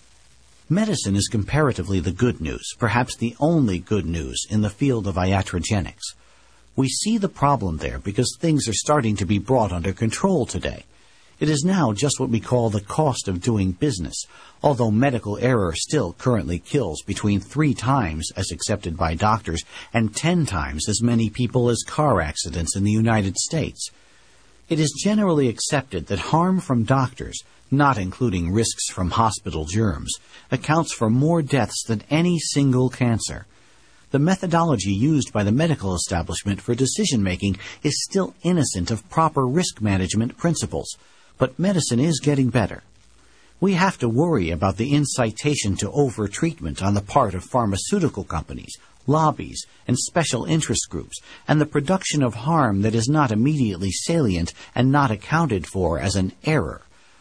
Medicine is comparatively the good news, perhaps the only good news in the field of iatrogenics. We see the problem there because things are starting to be brought under control today. It is now just what we call the cost of doing business, although medical error still currently kills between three times as accepted by doctors and ten times as many people as car accidents in the United States. It is generally accepted that harm from doctors, not including risks from hospital germs, accounts for more deaths than any single cancer. The methodology used by the medical establishment for decision-making is still innocent of proper risk management principles, but medicine is getting better. We have to worry about the incitation to over-treatment on the part of pharmaceutical companies, lobbies, and special interest groups, and the production of harm that is not immediately salient and not accounted for as an error.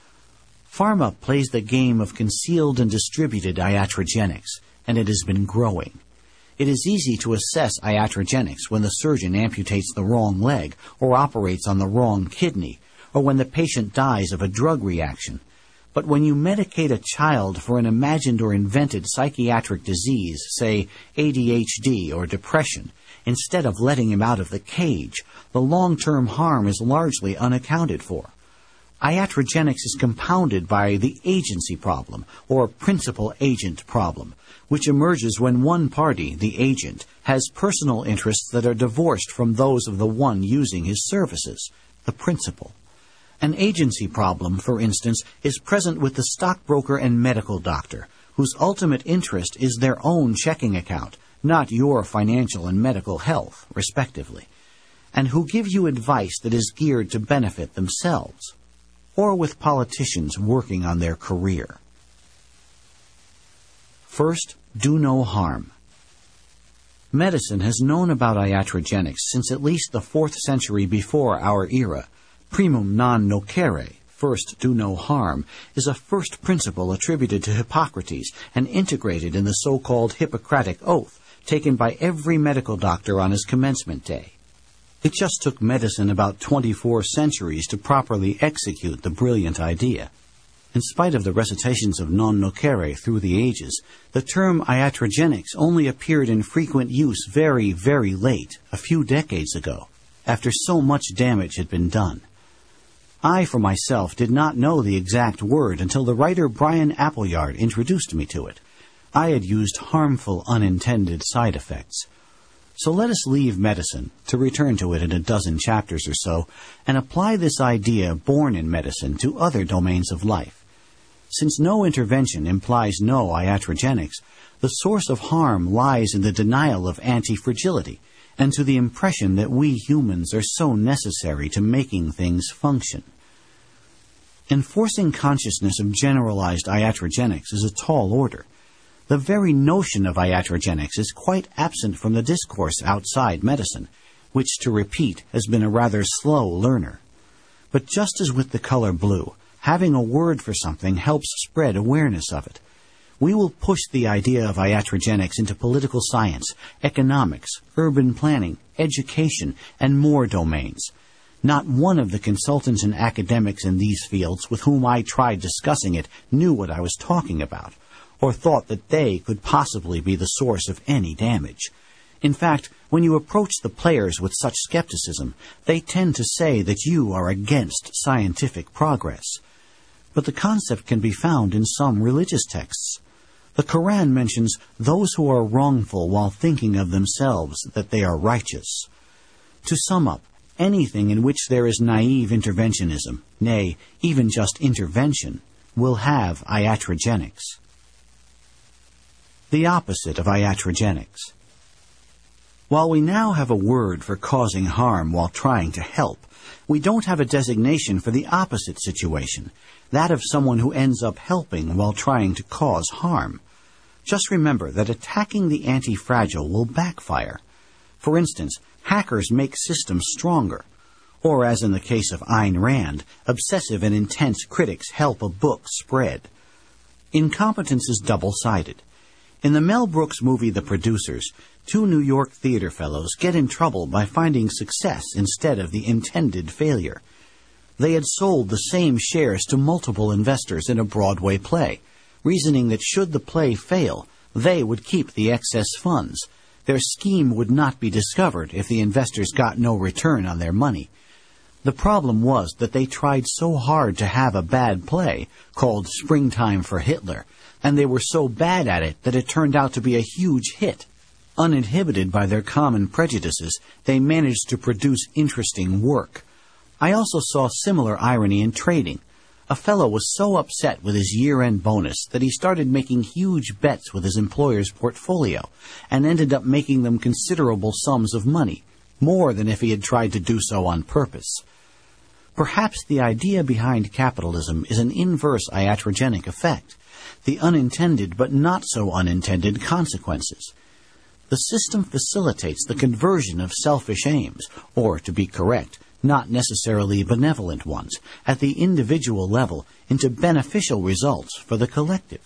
Pharma plays the game of concealed and distributed iatrogenics, and it has been growing. It is easy to assess iatrogenics when the surgeon amputates the wrong leg or operates on the wrong kidney, or when the patient dies of a drug reaction. But when you medicate a child for an imagined or invented psychiatric disease, say A D H D or depression, instead of letting him out of the cage, the long-term harm is largely unaccounted for. iatrogenics is compounded by the agency problem, or principal-agent problem, which emerges when one party, the agent, has personal interests that are divorced from those of the one using his services, the principal. An agency problem, for instance, is present with the stockbroker and medical doctor, whose ultimate interest is their own checking account, not your financial and medical health, respectively, and who give you advice that is geared to benefit themselves, or with politicians working on their career. First, do no harm. Medicine has known about iatrogenics since at least the fourth century before our era. Primum non nocere, first do no harm, is a first principle attributed to Hippocrates and integrated in the so-called Hippocratic Oath, taken by every medical doctor on his commencement day. It just took medicine about twenty-four centuries to properly execute the brilliant idea. In spite of the recitations of non nocere through the ages, the term iatrogenics only appeared in frequent use very, very late, a few decades ago, after so much damage had been done. I, for myself, did not know the exact word until the writer Brian Appleyard introduced me to it. I had used harmful unintended side effects. So let us leave medicine, to return to it in a dozen chapters or so, and apply this idea born in medicine to other domains of life. Since no intervention implies no iatrogenics, the source of harm lies in the denial of anti-fragility, and to the impression that we humans are so necessary to making things function. Enforcing consciousness of generalized iatrogenics is a tall order. The very notion of iatrogenics is quite absent from the discourse outside medicine, which, to repeat, has been a rather slow learner. But just as with the color blue, having a word for something helps spread awareness of it. We will push the idea of iatrogenics into political science, economics, urban planning, education, and more domains. Not one of the consultants and academics in these fields with whom I tried discussing it knew what I was talking about, or thought that they could possibly be the source of any damage. In fact, when you approach the players with such skepticism, they tend to say that you are against scientific progress. But the concept can be found in some religious texts. The Quran mentions those who are wrongful while thinking of themselves that they are righteous. To sum up, anything in which there is naive interventionism, nay, even just intervention, will have iatrogenics. The opposite of iatrogenics. While we now have a word for causing harm while trying to help, we don't have a designation for the opposite situation, that of someone who ends up helping while trying to cause harm. Just remember that attacking the anti-fragile will backfire. For instance, hackers make systems stronger. Or, as in the case of Ayn Rand, obsessive and intense critics help a book spread. Incompetence is double-sided. In the Mel Brooks movie The Producers, two New York theater fellows get in trouble by finding success instead of the intended failure. They had sold the same shares to multiple investors in a Broadway play, reasoning that should the play fail, they would keep the excess funds. Their scheme would not be discovered if the investors got no return on their money. The problem was that they tried so hard to have a bad play, called Springtime for Hitler, and they were so bad at it that it turned out to be a huge hit. Uninhibited by their common prejudices, they managed to produce interesting work. I also saw similar irony in trading. A fellow was so upset with his year-end bonus that he started making huge bets with his employer's portfolio and ended up making them considerable sums of money, more than if he had tried to do so on purpose. Perhaps the idea behind capitalism is an inverse iatrogenic effect, the unintended but not so unintended consequences. The system facilitates the conversion of selfish aims, or, to be correct, not necessarily benevolent ones, at the individual level into beneficial results for the collective.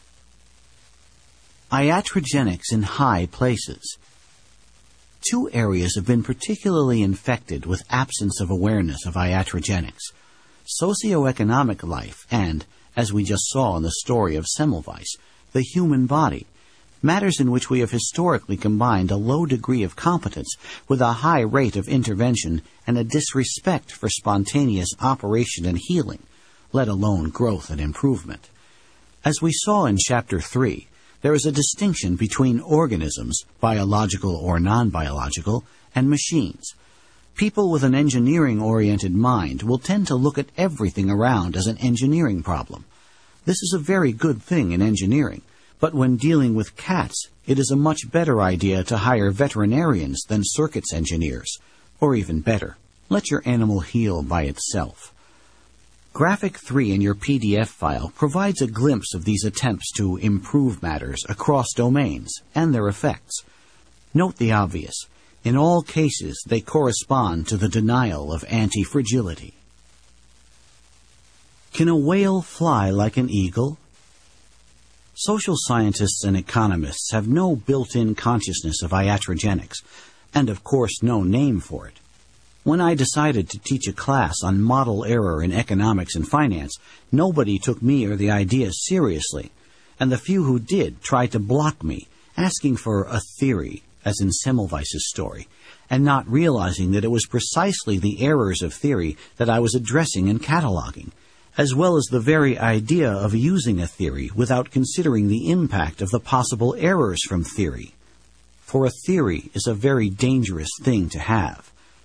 Iatrogenics in high places. Two areas have been particularly infected with absence of awareness of iatrogenics: socioeconomic life and, as we just saw in the story of Semmelweis, the human body. matters in which we have historically combined a low degree of competence with a high rate of intervention and a disrespect for spontaneous operation and healing, let alone growth and improvement. As we saw in Chapter three, there is a distinction between organisms, biological or non-biological, and machines. People with an engineering-oriented mind will tend to look at everything around as an engineering problem. This is a very good thing in engineering, but when dealing with cats, it is a much better idea to hire veterinarians than circuits engineers. Or even better, let your animal heal by itself. Graphic three in your P D F file provides a glimpse of these attempts to improve matters across domains and their effects. Note the obvious. In all cases, they correspond to the denial of anti-fragility. Can a whale fly like an eagle? Social scientists and economists have no built-in consciousness of iatrogenics, and of course no name for it. When I decided to teach a class on model error in economics and finance, nobody took me or the idea seriously, and the few who did tried to block me, asking for a theory, as in Semmelweis's story, and not realizing that it was precisely the errors of theory that I was addressing and cataloging, as well as the very idea of using a theory without considering the impact of the possible errors from theory. For a theory is a very dangerous thing to have.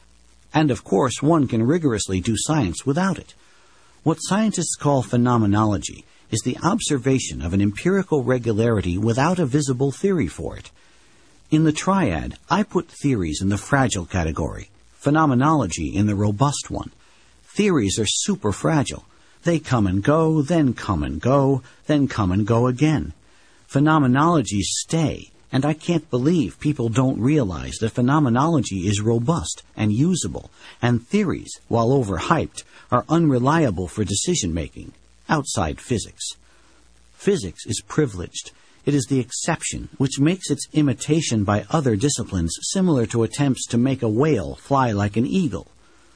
And of course, one can rigorously do science without it. What scientists call phenomenology is the observation of an empirical regularity without a visible theory for it. In the triad, I put theories in the fragile category, phenomenology in the robust one. Theories are super fragile. They come and go, then come and go, then come and go again. Phenomenologies stay. And I can't believe people don't realize that phenomenology is robust and usable, and theories, while overhyped, are unreliable for decision-making, outside physics. Physics is privileged. It is the exception, which makes its imitation by other disciplines similar to attempts to make a whale fly like an eagle.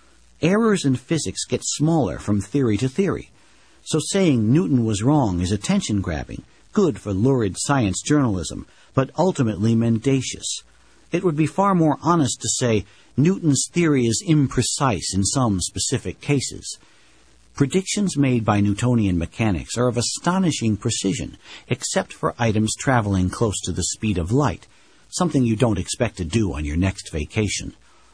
Errors in physics get smaller from theory to theory. So saying Newton was wrong is attention-grabbing, good for lurid science journalism, but ultimately mendacious. It would be far more honest to say Newton's theory is imprecise in some specific cases. Predictions made by Newtonian mechanics are of astonishing precision, except for items traveling close to the speed of light, something you don't expect to do on your next vacation.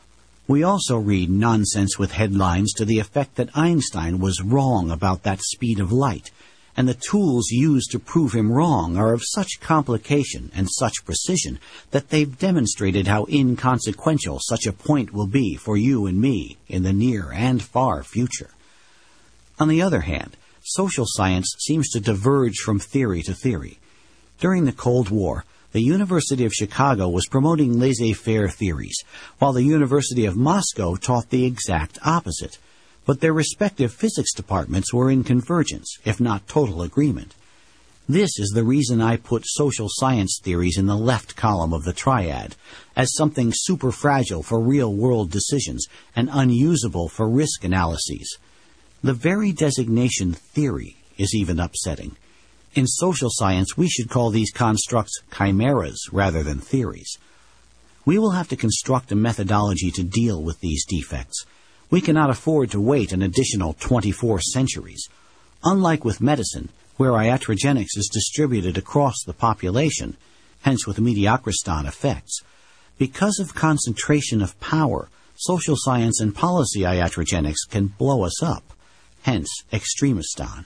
We also read nonsense with headlines to the effect that Einstein was wrong about that speed of light, and the tools used to prove him wrong are of such complication and such precision that they've demonstrated how inconsequential such a point will be for you and me in the near and far future. On the other hand, social science seems to diverge from theory to theory. During the Cold War, the University of Chicago was promoting laissez-faire theories, while the University of Moscow taught the exact opposite. But their respective physics departments were in convergence, if not total agreement. This is the reason I put social science theories in the left column of the triad, as something super fragile for real-world decisions and unusable for risk analyses. The very designation theory is even upsetting. In social science, we should call these constructs chimeras rather than theories. We will have to construct a methodology to deal with these defects. We cannot afford to wait an additional twenty-four centuries. Unlike with medicine, where iatrogenics is distributed across the population, hence with mediocristan effects, because of concentration of power, social science and policy iatrogenics can blow us up, hence extremistan.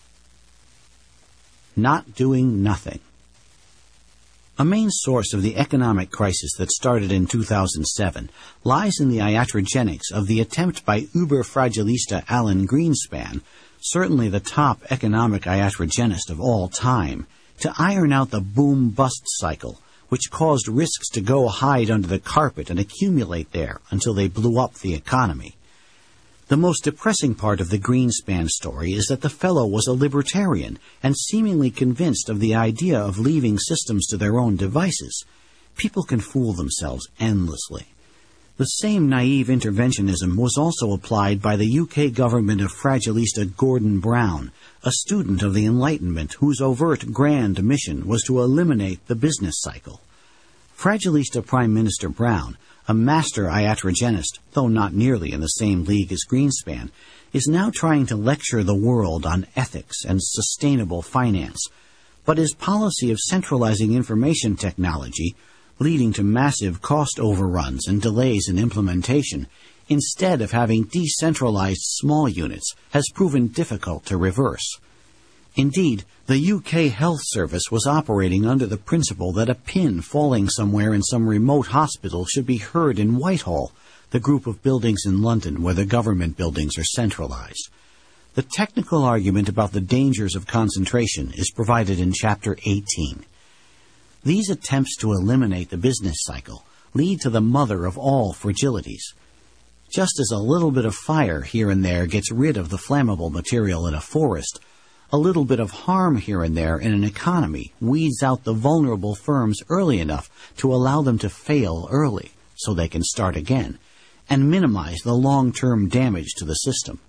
Not doing nothing. A main source of the economic crisis that started in two thousand seven lies in the iatrogenics of the attempt by uber-fragilista Alan Greenspan, certainly the top economic iatrogenist of all time, to iron out the boom-bust cycle, which caused risks to go hide under the carpet and accumulate there until they blew up the economy. The most depressing part of the Greenspan story is that the fellow was a libertarian and seemingly convinced of the idea of leaving systems to their own devices. People can fool themselves endlessly. The same naive interventionism was also applied by the U K government of Fragilista Gordon Brown, a student of the Enlightenment whose overt grand mission was to eliminate the business cycle. Fragilista Prime Minister Brown, a master iatrogenist, though not nearly in the same league as Greenspan, is now trying to lecture the world on ethics and sustainable finance. But his policy of centralizing information technology, leading to massive cost overruns and delays in implementation, instead of having decentralized small units, has proven difficult to reverse. Indeed, the U K Health Service was operating under the principle that a pin falling somewhere in some remote hospital should be heard in Whitehall, the group of buildings in London where the government buildings are centralized. The technical argument about the dangers of concentration is provided in Chapter eighteen. These attempts to eliminate the business cycle lead to the mother of all fragilities. Just as a little bit of fire here and there gets rid of the flammable material in a forest, a little bit of harm here and there in an economy weeds out the vulnerable firms early enough to allow them to fail early so they can start again, and minimize the long-term damage to the system.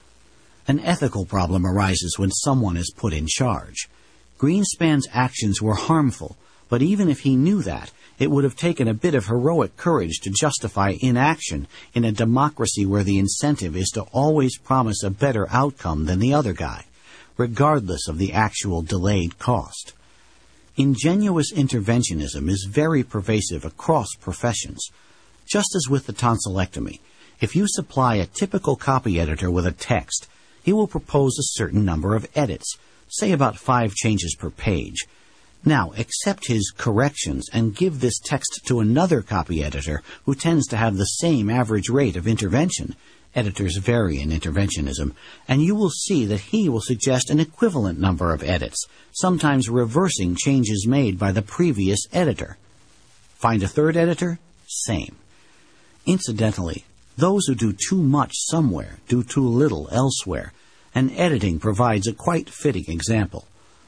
An ethical problem arises when someone is put in charge. Greenspan's actions were harmful, but even if he knew that, it would have taken a bit of heroic courage to justify inaction in a democracy where the incentive is to always promise a better outcome than the other guy, regardless of the actual delayed cost. Ingenuous interventionism is very pervasive across professions. Just as with the tonsillectomy, if you supply a typical copy editor with a text, he will propose a certain number of edits, say about five changes per page. Now, accept his corrections and give this text to another copy editor who tends to have the same average rate of intervention. Editors vary in interventionism, and you will see that he will suggest an equivalent number of edits, sometimes reversing changes made by the previous editor. Find a third editor? Same. Incidentally, those who do too much somewhere do too little elsewhere, and editing provides a quite fitting example.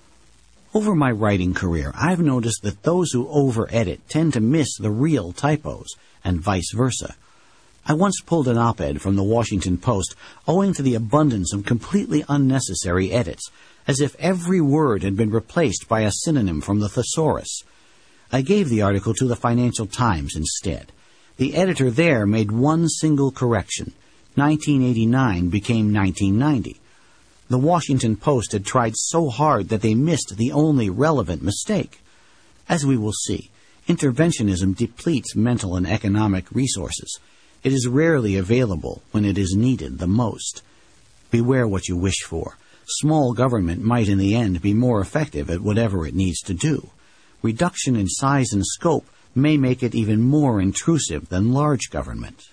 Over my writing career, I've noticed that those who over-edit tend to miss the real typos, and vice versa. I once pulled an op-ed from the Washington Post owing to the abundance of completely unnecessary edits, as if every word had been replaced by a synonym from the thesaurus. I gave the article to the Financial Times instead. The editor there made one single correction. nineteen eighty-nine became nineteen ninety. The Washington Post had tried so hard that they missed the only relevant mistake. As we will see, interventionism depletes mental and economic resources. It is rarely available when it is needed the most. Beware what you wish for. Small government might in the end be more effective at whatever it needs to do. Reduction in size and scope may make it even more intrusive than large government.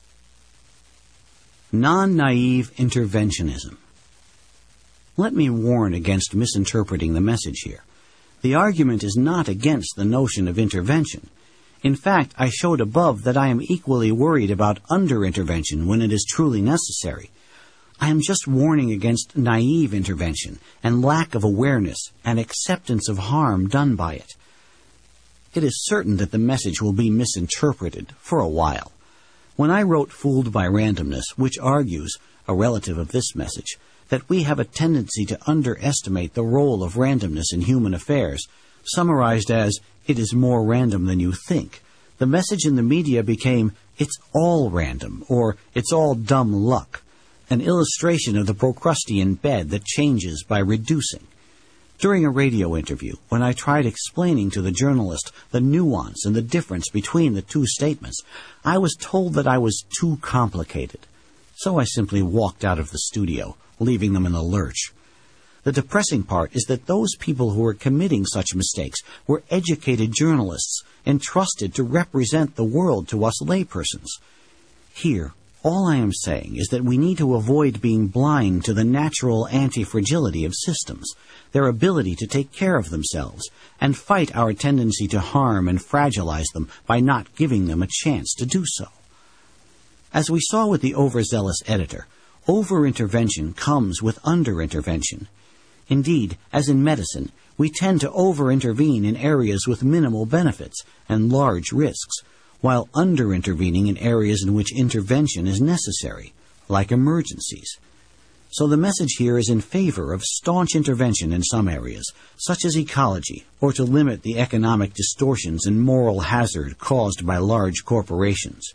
Non-naive interventionism. Let me warn against misinterpreting the message here. The argument is not against the notion of intervention. In fact, I showed above that I am equally worried about under-intervention when it is truly necessary. I am just warning against naive intervention and lack of awareness and acceptance of harm done by it. It is certain that the message will be misinterpreted for a while. When I wrote Fooled by Randomness, which argues, a relative of this message, that we have a tendency to underestimate the role of randomness in human affairs, summarized as, it is more random than you think, the message in the media became, it's all random, or it's all dumb luck, an illustration of the Procrustean bed that changes by reducing. During a radio interview, when I tried explaining to the journalist the nuance and the difference between the two statements, I was told that I was too complicated. So I simply walked out of the studio, leaving them in the lurch. The depressing part is that those people who were committing such mistakes were educated journalists entrusted to represent the world to us laypersons. Here, all I am saying is that we need to avoid being blind to the natural anti-fragility of systems, their ability to take care of themselves, and fight our tendency to harm and fragilize them by not giving them a chance to do so. As we saw with the overzealous editor, over-intervention comes with under-intervention. Indeed, as in medicine, we tend to over-intervene in areas with minimal benefits and large risks, while under-intervening in areas in which intervention is necessary, like emergencies. So the message here is in favor of staunch intervention in some areas, such as ecology, or to limit the economic distortions and moral hazard caused by large corporations.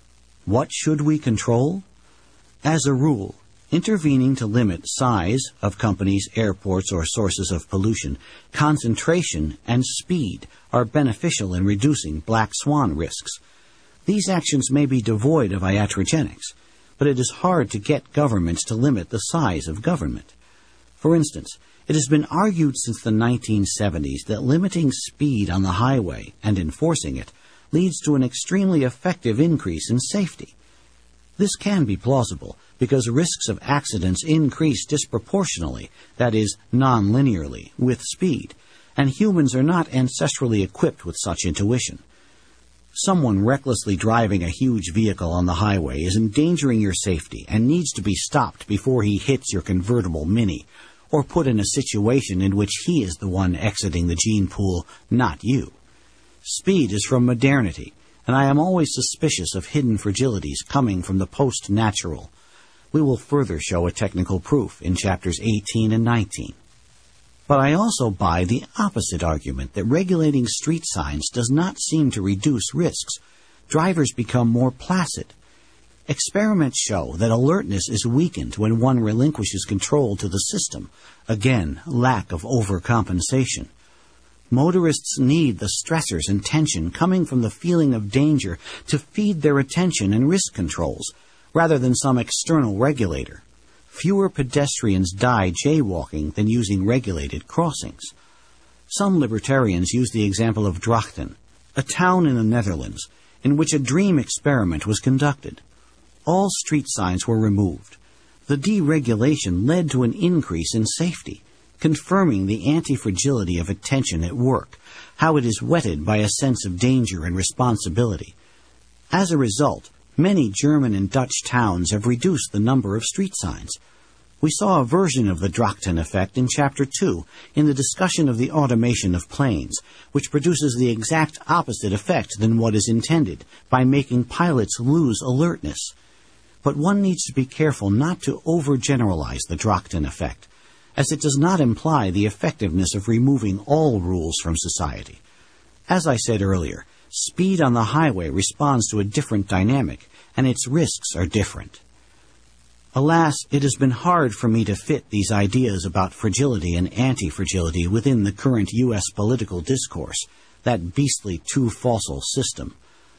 What should we control? As a rule, intervening to limit size of companies, airports, or sources of pollution, concentration, and speed are beneficial in reducing black swan risks. These actions may be devoid of iatrogenics, but it is hard to get governments to limit the size of government. For instance, it has been argued since the nineteen seventies that limiting speed on the highway and enforcing it leads to an extremely effective increase in safety. This can be plausible because risks of accidents increase disproportionately, that is, non-linearly, with speed, and humans are not ancestrally equipped with such intuition. Someone recklessly driving a huge vehicle on the highway is endangering your safety and needs to be stopped before he hits your convertible Mini, or put in a situation in which he is the one exiting the gene pool, not you. Speed is from modernity, and I am always suspicious of hidden fragilities coming from the post-natural. We will further show a technical proof in chapters eighteen and nineteen. But I also buy the opposite argument that regulating street signs does not seem to reduce risks. Drivers become more placid. Experiments show that alertness is weakened when one relinquishes control to the system. Again, lack of overcompensation. Motorists need the stressors and tension coming from the feeling of danger to feed their attention and risk controls, rather than some external regulator. Fewer pedestrians die jaywalking than using regulated crossings. Some libertarians use the example of Drachten, a town in the Netherlands, in which a dream experiment was conducted. All street signs were removed. The deregulation led to an increase in safety, confirming the anti-fragility of attention at work, how it is whetted by a sense of danger and responsibility. As a result, many German and Dutch towns have reduced the number of street signs. We saw a version of the Drachten effect in Chapter two in the discussion of the automation of planes, which produces the exact opposite effect than what is intended, by making pilots lose alertness. But one needs to be careful not to overgeneralize the Drachten effect, as it does not imply the effectiveness of removing all rules from society. As I said earlier, speed on the highway responds to a different dynamic, and its risks are different. Alas, it has been hard for me to fit these ideas about fragility and anti-fragility within the current U S political discourse, that beastly two-fossil system.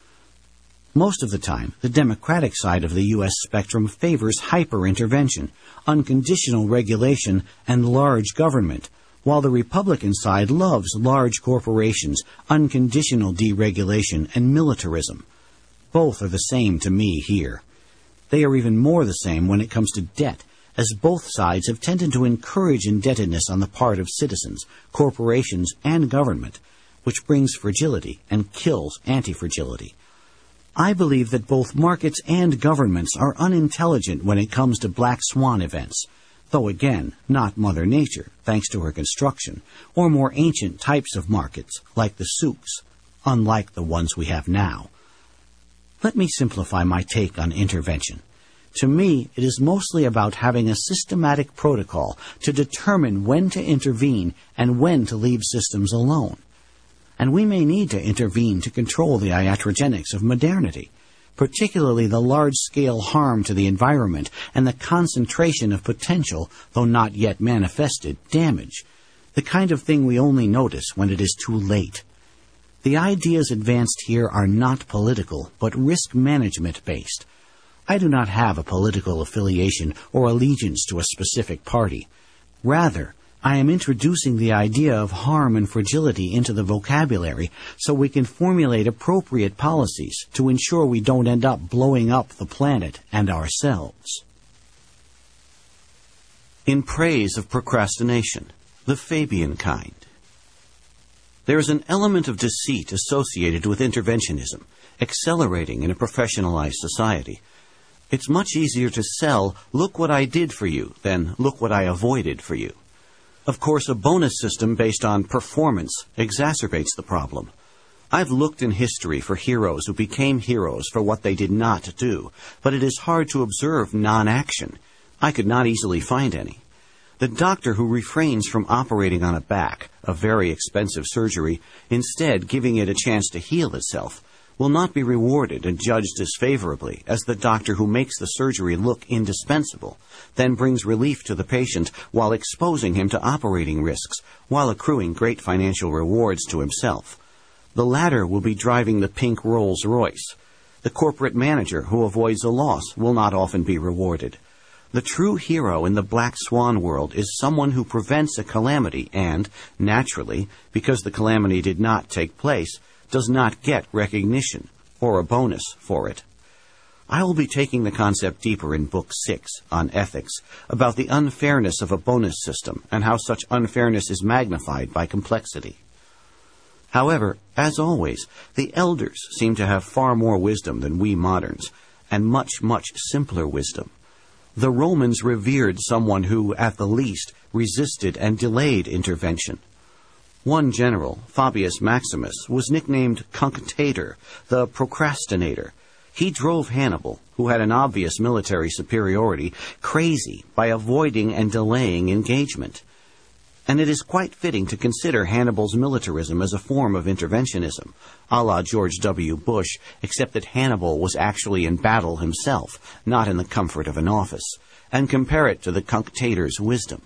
Most of the time, the Democratic side of the U S spectrum favors hyper-intervention, unconditional regulation, and large government, while the Republican side loves large corporations, unconditional deregulation, and militarism. Both are the same to me here. They are even more the same when it comes to debt, as both sides have tended to encourage indebtedness on the part of citizens, corporations, and government, which brings fragility and kills anti-fragility. I believe that both markets and governments are unintelligent when it comes to black swan events, though again, not Mother Nature, thanks to her construction, or more ancient types of markets, like the souks, unlike the ones we have now. Let me simplify my take on intervention. To me, it is mostly about having a systematic protocol to determine when to intervene and when to leave systems alone. And we may need to intervene to control the iatrogenics of modernity, particularly the large-scale harm to the environment and the concentration of potential, though not yet manifested, damage, the kind of thing we only notice when it is too late. The ideas advanced here are not political, but risk management-based. I do not have a political affiliation or allegiance to a specific party. Rather, I am introducing the idea of harm and fragility into the vocabulary so we can formulate appropriate policies to ensure we don't end up blowing up the planet and ourselves. In praise of procrastination, the Fabian kind. There is an element of deceit associated with interventionism, accelerating in a professionalized society. It's much easier to sell, "Look what I did for you," than "Look what I avoided for you." Of course, a bonus system based on performance exacerbates the problem. I've looked in history for heroes who became heroes for what they did not do, but it is hard to observe non-action. I could not easily find any. The doctor who refrains from operating on a back, a very expensive surgery, instead giving it a chance to heal itself, will not be rewarded and judged as favorably as the doctor who makes the surgery look indispensable, then brings relief to the patient while exposing him to operating risks, while accruing great financial rewards to himself. The latter will be driving the pink Rolls-Royce. The corporate manager who avoids a loss will not often be rewarded. The true hero in the black swan world is someone who prevents a calamity and, naturally, because the calamity did not take place, does not get recognition or a bonus for it. I will be taking the concept deeper in Book six on ethics, about the unfairness of a bonus system and how such unfairness is magnified by complexity. However, as always, the elders seem to have far more wisdom than we moderns, and much, much simpler wisdom. The Romans revered someone who, at the least, resisted and delayed intervention. One general, Fabius Maximus, was nicknamed Cunctator, the procrastinator. He drove Hannibal, who had an obvious military superiority, crazy by avoiding and delaying engagement. And it is quite fitting to consider Hannibal's militarism as a form of interventionism, a la George W. Bush, except that Hannibal was actually in battle himself, not in the comfort of an office, and compare it to the Cunctator's wisdom.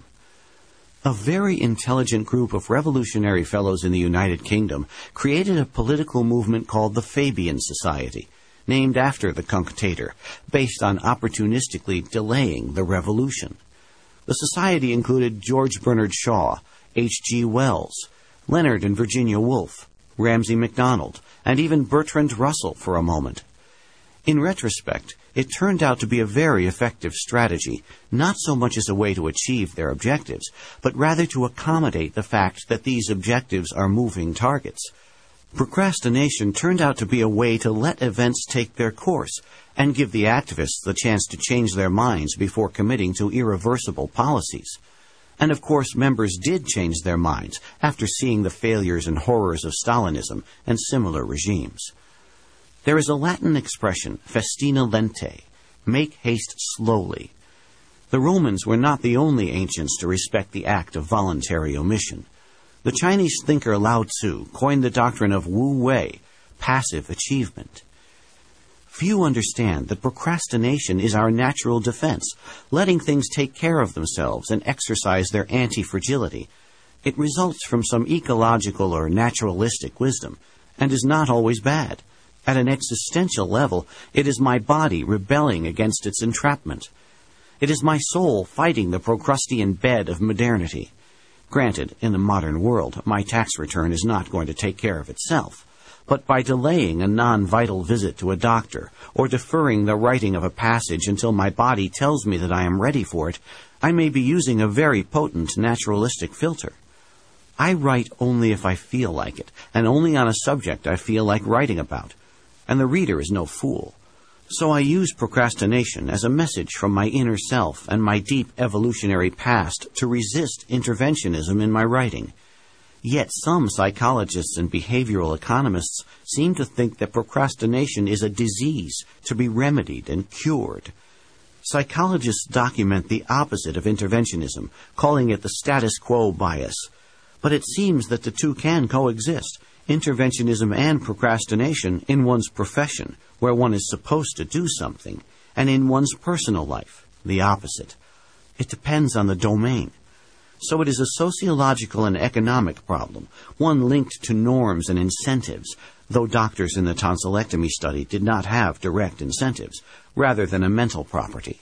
A very intelligent group of revolutionary fellows in the United Kingdom created a political movement called the Fabian Society, named after the Cunctator, based on opportunistically delaying the revolution. The society included George Bernard Shaw, H G Wells, Leonard and Virginia Woolf, Ramsay MacDonald, and even Bertrand Russell for a moment. In retrospect, it turned out to be a very effective strategy, not so much as a way to achieve their objectives, but rather to accommodate the fact that these objectives are moving targets. Procrastination turned out to be a way to let events take their course and give the activists the chance to change their minds before committing to irreversible policies. And of course, members did change their minds after seeing the failures and horrors of Stalinism and similar regimes. There is a Latin expression, festina lente, make haste slowly. The Romans were not the only ancients to respect the act of voluntary omission. The Chinese thinker Lao Tzu coined the doctrine of Wu Wei, passive achievement. Few understand that procrastination is our natural defense, letting things take care of themselves and exercise their anti-fragility. It results from some ecological or naturalistic wisdom, and is not always bad. At an existential level, it is my body rebelling against its entrapment. It is my soul fighting the Procrustean bed of modernity. Granted, in the modern world, my tax return is not going to take care of itself. But by delaying a non-vital visit to a doctor, or deferring the writing of a passage until my body tells me that I am ready for it, I may be using a very potent naturalistic filter. I write only if I feel like it, and only on a subject I feel like writing about. And the reader is no fool. So I use procrastination as a message from my inner self and my deep evolutionary past to resist interventionism in my writing. Yet some psychologists and behavioral economists seem to think that procrastination is a disease to be remedied and cured. Psychologists document the opposite of interventionism, calling it the status quo bias. But it seems that the two can coexist, interventionism and procrastination, in one's profession, where one is supposed to do something, and in one's personal life, the opposite. It depends on the domain. So it is a sociological and economic problem, one linked to norms and incentives, though doctors in the tonsillectomy study did not have direct incentives, rather than a mental property.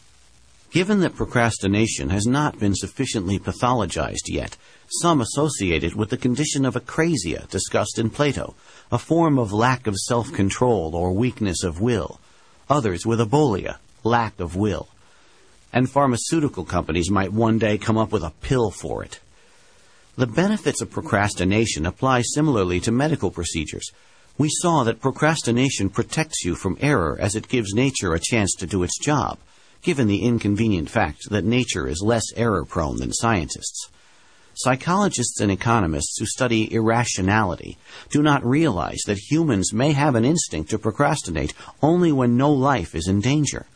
Given that procrastination has not been sufficiently pathologized yet, some associate it with the condition of acrasia discussed in Plato, a form of lack of self-control or weakness of will, others with abulia, lack of will. And pharmaceutical companies might one day come up with a pill for it. The benefits of procrastination apply similarly to medical procedures. We saw that procrastination protects you from error as it gives nature a chance to do its job, given the inconvenient fact that nature is less error-prone than scientists. Psychologists and economists who study irrationality do not realize that humans may have an instinct to procrastinate only when no life is in danger.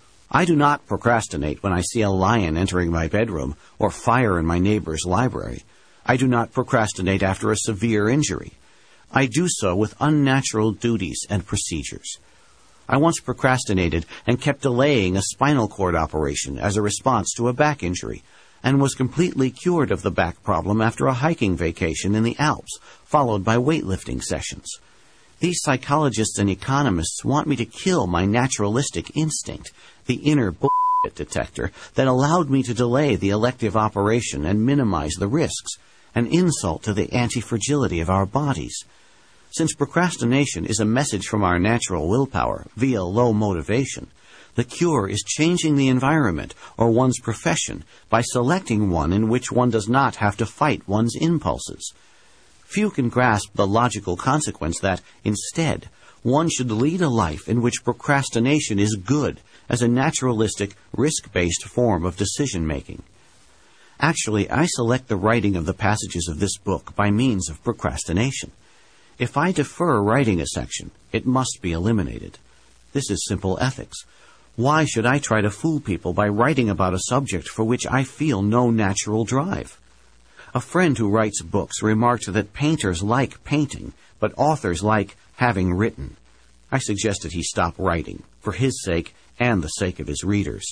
I do not procrastinate when I see a lion entering my bedroom or fire in my neighbor's library. I do not procrastinate after a severe injury. I do so with unnatural duties and procedures. I once procrastinated and kept delaying a spinal cord operation as a response to a back injury, and was completely cured of the back problem after a hiking vacation in the Alps, followed by weightlifting sessions. These psychologists and economists want me to kill my naturalistic instinct, the inner bullshit detector that allowed me to delay the elective operation and minimize the risks, an insult to the anti-fragility of our bodies. Since procrastination is a message from our natural willpower via low motivation, the cure is changing the environment or one's profession by selecting one in which one does not have to fight one's impulses. Few can grasp the logical consequence that, instead, one should lead a life in which procrastination is good as a naturalistic, risk-based form of decision-making. Actually, I select the writing of the passages of this book by means of procrastination. If I defer writing a section, it must be eliminated. This is simple ethics. Why should I try to fool people by writing about a subject for which I feel no natural drive? A friend who writes books remarked that painters like painting, but authors like having written. I suggested he stop writing, for his sake and the sake of his readers.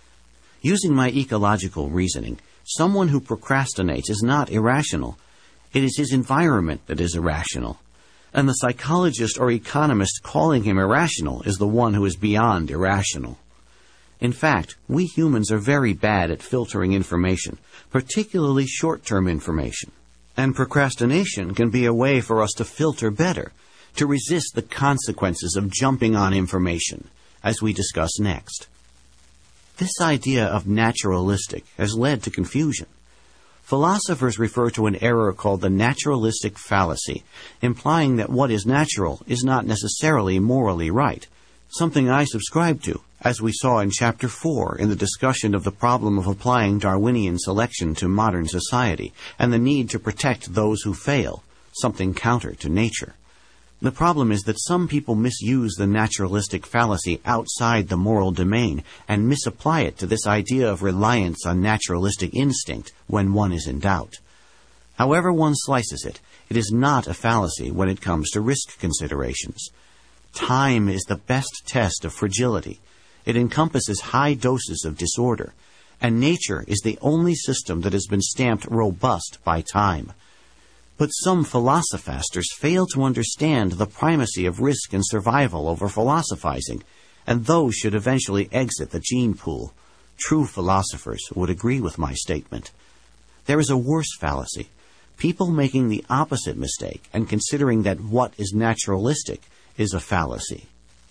Using my ecological reasoning, someone who procrastinates is not irrational. It is his environment that is irrational. And the psychologist or economist calling him irrational is the one who is beyond irrational. In fact, we humans are very bad at filtering information, particularly short-term information. And procrastination can be a way for us to filter better, to resist the consequences of jumping on information, as we discuss next. This idea of naturalistic has led to confusion. Philosophers refer to an error called the naturalistic fallacy, implying that what is natural is not necessarily morally right, something I subscribe to, as we saw in Chapter four in the discussion of the problem of applying Darwinian selection to modern society and the need to protect those who fail, something counter to nature. The problem is that some people misuse the naturalistic fallacy outside the moral domain and misapply it to this idea of reliance on naturalistic instinct when one is in doubt. However one slices it, it is not a fallacy when it comes to risk considerations. Time is the best test of fragility. It encompasses high doses of disorder, and nature is the only system that has been stamped robust by time. But some philosophers fail to understand the primacy of risk and survival over philosophizing, and those should eventually exit the gene pool. True philosophers would agree with my statement. There is a worse fallacy, people making the opposite mistake and considering that what is naturalistic is a fallacy.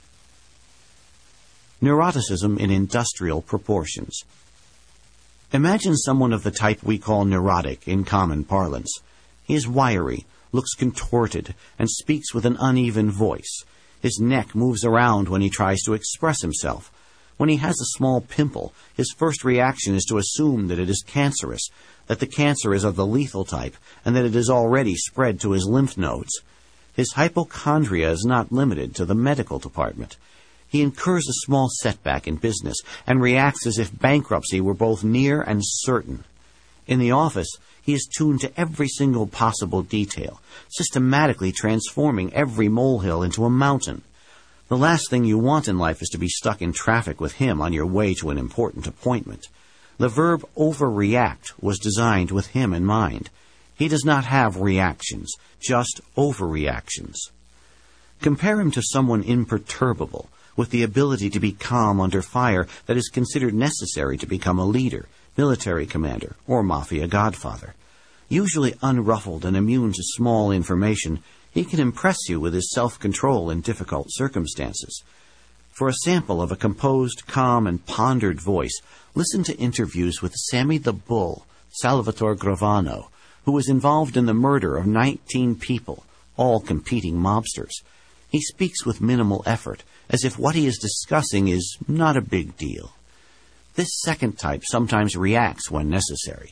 Neuroticism in industrial proportions. Imagine someone of the type we call neurotic in common parlance. He is wiry, looks contorted, and speaks with an uneven voice. His neck moves around when he tries to express himself. When he has a small pimple, his first reaction is to assume that it is cancerous, that the cancer is of the lethal type, and that it is already spread to his lymph nodes. His hypochondria is not limited to the medical department. He incurs a small setback in business and reacts as if bankruptcy were both near and certain. In the office, he is tuned to every single possible detail, systematically transforming every molehill into a mountain. The last thing you want in life is to be stuck in traffic with him on your way to an important appointment. The verb overreact was designed with him in mind. He does not have reactions, just overreactions. Compare him to someone imperturbable, with the ability to be calm under fire that is considered necessary to become a leader, military commander, or mafia godfather. Usually unruffled and immune to small information, he can impress you with his self-control in difficult circumstances. For a sample of a composed, calm, and pondered voice, listen to interviews with Sammy the Bull, Salvatore Gravano, who was involved in the murder of nineteen people, all competing mobsters. He speaks with minimal effort, as if what he is discussing is not a big deal. This second type sometimes reacts when necessary.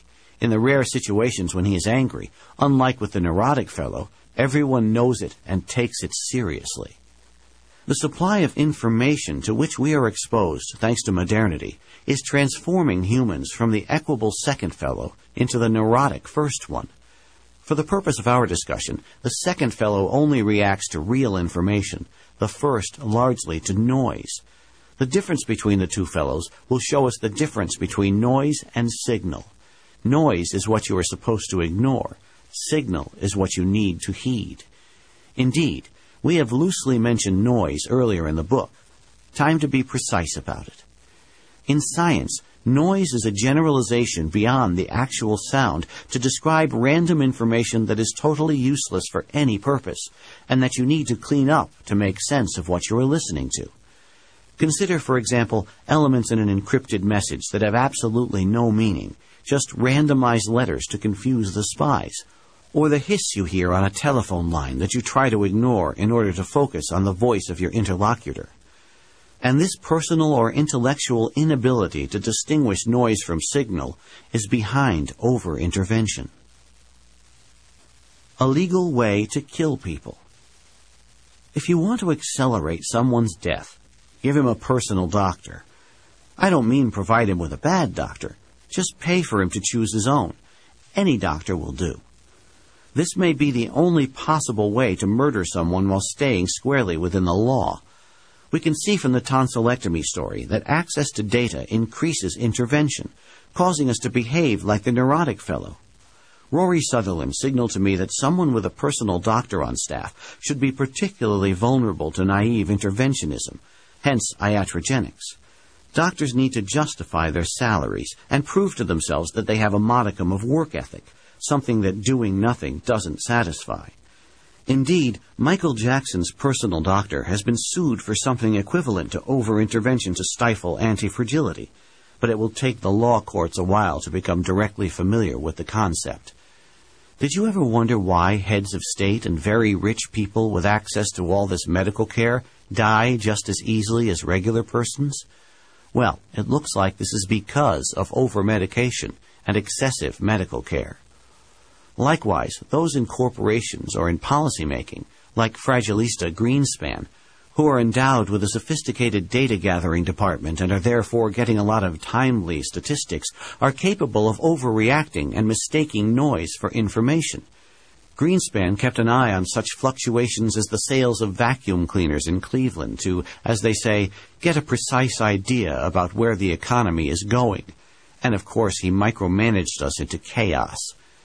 In the rare situations when he is angry, unlike with the neurotic fellow, everyone knows it and takes it seriously. The supply of information to which we are exposed, thanks to modernity, is transforming humans from the equable second fellow into the neurotic first one. For the purpose of our discussion, the second fellow only reacts to real information, the first largely to noise. The difference between the two fellows will show us the difference between noise and signal. Noise is what you are supposed to ignore. Signal is what you need to heed. Indeed, we have loosely mentioned noise earlier in the book. Time to be precise about it. In science, noise is a generalization beyond the actual sound to describe random information that is totally useless for any purpose, and that you need to clean up to make sense of what you are listening to. Consider, for example, elements in an encrypted message that have absolutely no meaning, just randomized letters to confuse the spies, or the hiss you hear on a telephone line that you try to ignore in order to focus on the voice of your interlocutor. And this personal or intellectual inability to distinguish noise from signal is behind over-intervention. A legal way to kill people. If you want to accelerate someone's death, give him a personal doctor. I don't mean provide him with a bad doctor. Just pay for him to choose his own. Any doctor will do. This may be the only possible way to murder someone while staying squarely within the law. We can see from the tonsillectomy story that access to data increases intervention, causing us to behave like the neurotic fellow. Rory Sutherland signaled to me that someone with a personal doctor on staff should be particularly vulnerable to naive interventionism, hence iatrogenics. Doctors need to justify their salaries and prove to themselves that they have a modicum of work ethic, something that doing nothing doesn't satisfy. Indeed, Michael Jackson's personal doctor has been sued for something equivalent to over-intervention to stifle anti-fragility, but it will take the law courts a while to become directly familiar with the concept. Did you ever wonder why heads of state and very rich people with access to all this medical care die just as easily as regular persons? Well, it looks like this is because of over-medication and excessive medical care. Likewise, those in corporations or in policymaking, like Fragilista Greenspan, who are endowed with a sophisticated data-gathering department and are therefore getting a lot of timely statistics, are capable of overreacting and mistaking noise for information. Greenspan kept an eye on such fluctuations as the sales of vacuum cleaners in Cleveland to, as they say, get a precise idea about where the economy is going. And of course he micromanaged us into chaos.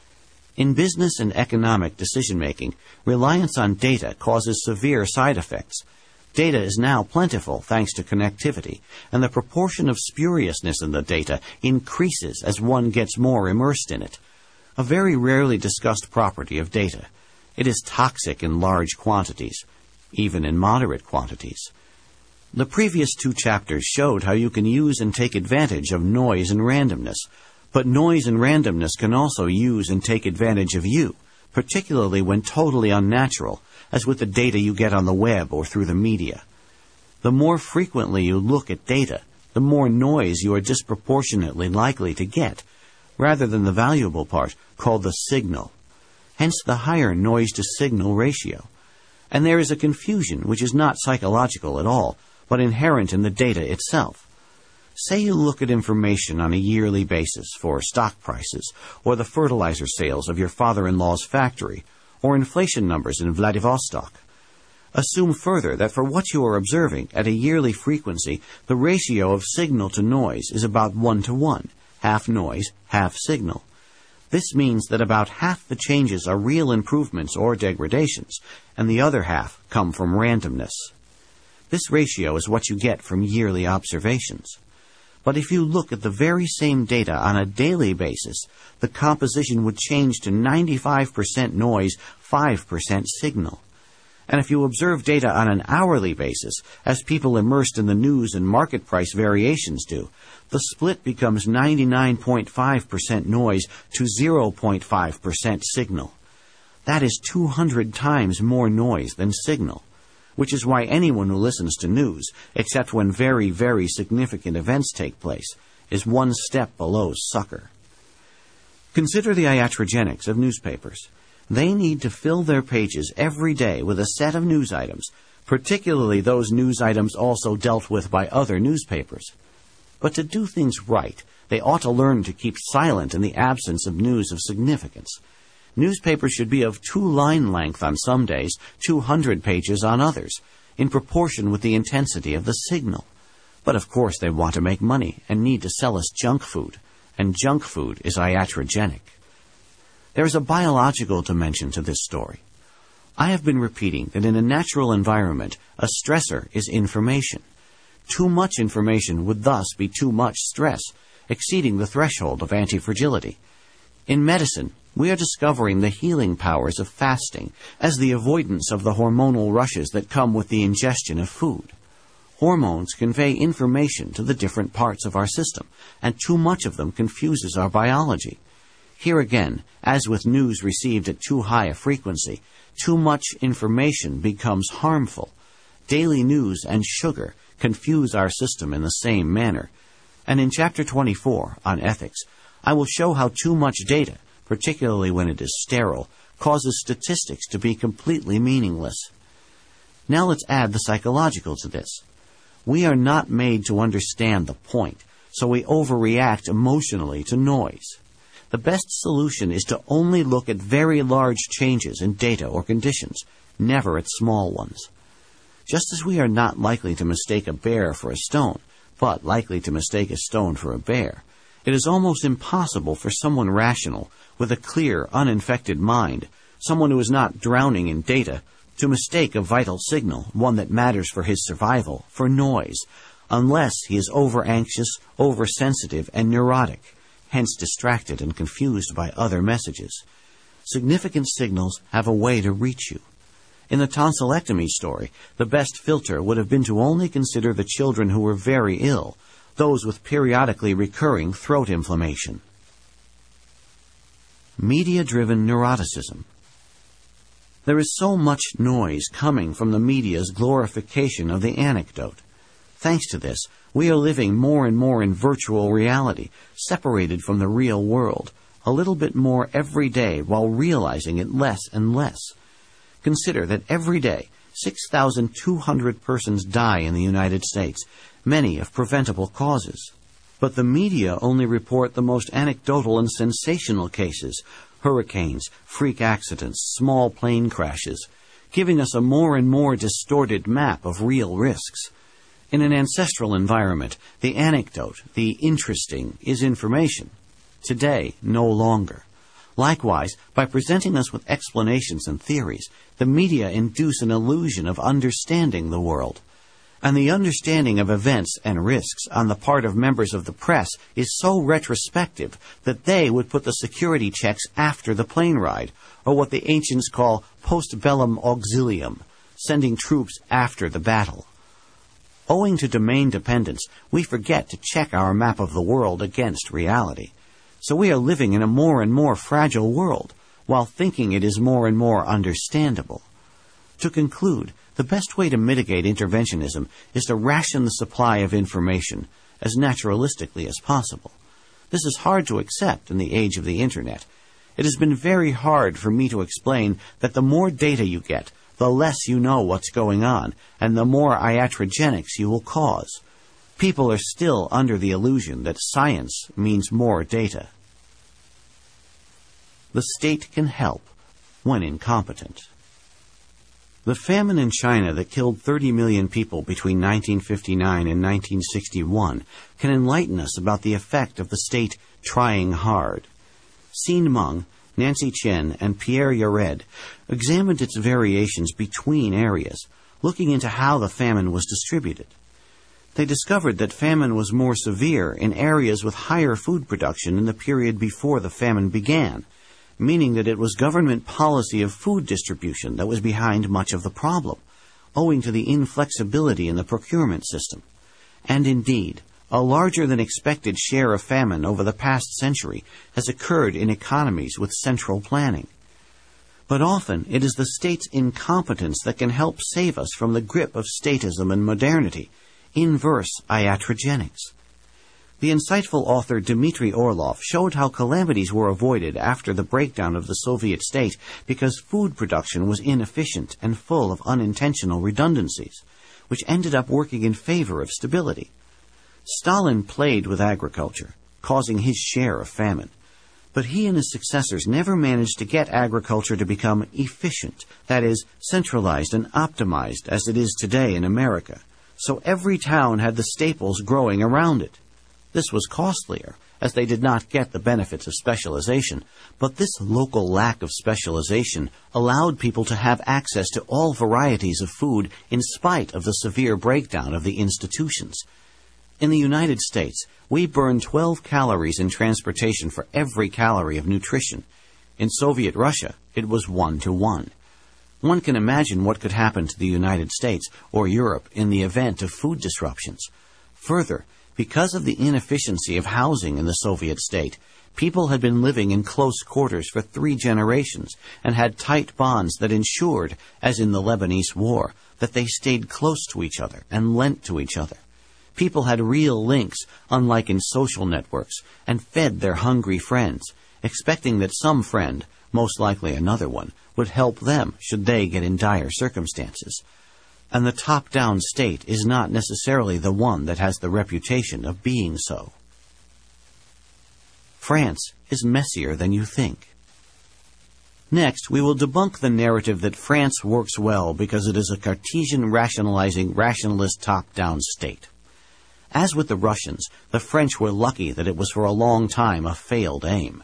In business and economic decision-making, reliance on data causes severe side effects. Data is now plentiful thanks to connectivity, and the proportion of spuriousness in the data increases as one gets more immersed in it. A very rarely discussed property of data. It is toxic in large quantities, even in moderate quantities. The previous two chapters showed how you can use and take advantage of noise and randomness, but noise and randomness can also use and take advantage of you, particularly when totally unnatural, as with the data you get on the web or through the media. The more frequently you look at data, the more noise you are disproportionately likely to get, rather than the valuable part called the signal. Hence the higher noise-to-signal ratio. And there is a confusion which is not psychological at all, but inherent in the data itself. Say you look at information on a yearly basis for stock prices, or the fertilizer sales of your father-in-law's factory, or inflation numbers in Vladivostok. Assume further that for what you are observing at a yearly frequency, the ratio of signal to noise is about one to one, half noise, half signal. This means that about half the changes are real improvements or degradations, and the other half come from randomness. This ratio is what you get from yearly observations. But if you look at the very same data on a daily basis, the composition would change to ninety-five percent noise, five percent signal. And if you observe data on an hourly basis, as people immersed in the news and market price variations do, the split becomes ninety-nine point five percent noise to zero point five percent signal. That is two hundred times more noise than signal, which is why anyone who listens to news, except when very, very significant events take place, is one step below sucker. Consider the iatrogenics of newspapers. They need to fill their pages every day with a set of news items, particularly those news items also dealt with by other newspapers. But to do things right, they ought to learn to keep silent in the absence of news of significance. Newspapers should be of two-line length on some days, two hundred pages on others, in proportion with the intensity of the signal. But of course they want to make money and need to sell us junk food, and junk food is iatrogenic. There is a biological dimension to this story. I have been repeating that in a natural environment, a stressor is information. Too much information would thus be too much stress, exceeding the threshold of anti-fragility. In medicine, we are discovering the healing powers of fasting as the avoidance of the hormonal rushes that come with the ingestion of food. Hormones convey information to the different parts of our system, and too much of them confuses our biology. Here again, as with news received at too high a frequency, too much information becomes harmful. Daily news and sugar confuse our system in the same manner. And in Chapter twenty-four, on ethics, I will show how too much data, particularly when it is sterile, causes statistics to be completely meaningless. Now let's add the psychological to this. We are not made to understand the point, so we overreact emotionally to noise. The best solution is to only look at very large changes in data or conditions, never at small ones. Just as we are not likely to mistake a bear for a stone, but likely to mistake a stone for a bear, it is almost impossible for someone rational, with a clear, uninfected mind, someone who is not drowning in data, to mistake a vital signal, one that matters for his survival, for noise, unless he is over-anxious, over-sensitive, and neurotic, hence distracted and confused by other messages. Significant signals have a way to reach you. In the tonsillectomy story, the best filter would have been to only consider the children who were very ill, those with periodically recurring throat inflammation. Media-driven neuroticism. There is so much noise coming from the media's glorification of the anecdote. Thanks to this, we are living more and more in virtual reality, separated from the real world, a little bit more every day while realizing it less and less. Consider that every day, six thousand two hundred persons die in the United States, many of preventable causes. But the media only report the most anecdotal and sensational cases, hurricanes, freak accidents, small plane crashes, giving us a more and more distorted map of real risks. In an ancestral environment, the anecdote, the interesting, is information. Today, no longer. Likewise, by presenting us with explanations and theories, the media induce an illusion of understanding the world. And the understanding of events and risks on the part of members of the press is so retrospective that they would put the security checks after the plane ride, or what the ancients call post-bellum auxilium, sending troops after the battle. Owing to domain dependence, we forget to check our map of the world against reality. So we are living in a more and more fragile world, while thinking it is more and more understandable. To conclude, the best way to mitigate interventionism is to ration the supply of information as naturalistically as possible. This is hard to accept in the age of the Internet. It has been very hard for me to explain that the more data you get, the less you know what's going on, and the more iatrogenics you will cause. People are still under the illusion that science means more data. The state can help when incompetent. The famine in China that killed thirty million people between nineteen fifty-nine and nineteen sixty-one can enlighten us about the effect of the state trying hard. Xin Meng, Nancy Chen, and Pierre Yared examined its variations between areas, looking into how the famine was distributed. They discovered that famine was more severe in areas with higher food production in the period before the famine began, meaning that it was government policy of food distribution that was behind much of the problem, owing to the inflexibility in the procurement system. And indeed, a larger than expected share of famine over the past century has occurred in economies with central planning. But often it is the state's incompetence that can help save us from the grip of statism and modernity, inverse iatrogenics. The insightful author Dmitry Orlov showed how calamities were avoided after the breakdown of the Soviet state because food production was inefficient and full of unintentional redundancies, which ended up working in favor of stability. Stalin played with agriculture, causing his share of famine. But he and his successors never managed to get agriculture to become efficient, that is, centralized and optimized as it is today in America. So every town had the staples growing around it. This was costlier, as they did not get the benefits of specialization, but this local lack of specialization allowed people to have access to all varieties of food in spite of the severe breakdown of the institutions. In the United States, we burn twelve calories in transportation for every calorie of nutrition. In Soviet Russia, it was one to one. One can imagine what could happen to the United States or Europe in the event of food disruptions. Further, because of the inefficiency of housing in the Soviet state, people had been living in close quarters for three generations and had tight bonds that ensured, as in the Lebanese War, that they stayed close to each other and lent to each other. People had real links, unlike in social networks, and fed their hungry friends, expecting that some friend, most likely another one, would help them should they get in dire circumstances. And the top-down state is not necessarily the one that has the reputation of being so. France is messier than you think. Next, we will debunk the narrative that France works well because it is a Cartesian rationalizing rationalist top-down state. As with the Russians, the French were lucky that it was for a long time a failed aim.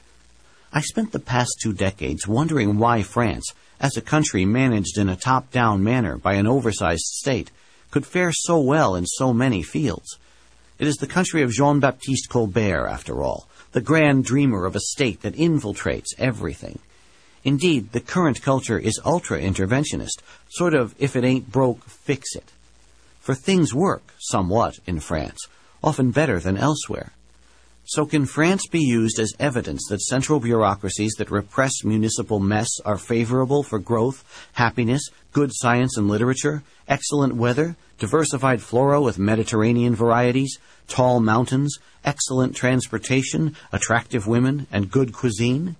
I spent the past two decades wondering why France, as a country managed in a top-down manner by an oversized state, could fare so well in so many fields. It is the country of Jean-Baptiste Colbert, after all, the grand dreamer of a state that infiltrates everything. Indeed, the current culture is ultra-interventionist, sort of if it ain't broke, fix it. For things work, somewhat, in France, often better than elsewhere. So can France be used as evidence that central bureaucracies that repress municipal mess are favorable for growth, happiness, good science and literature, excellent weather, diversified flora with Mediterranean varieties, tall mountains, excellent transportation, attractive women, and good cuisine?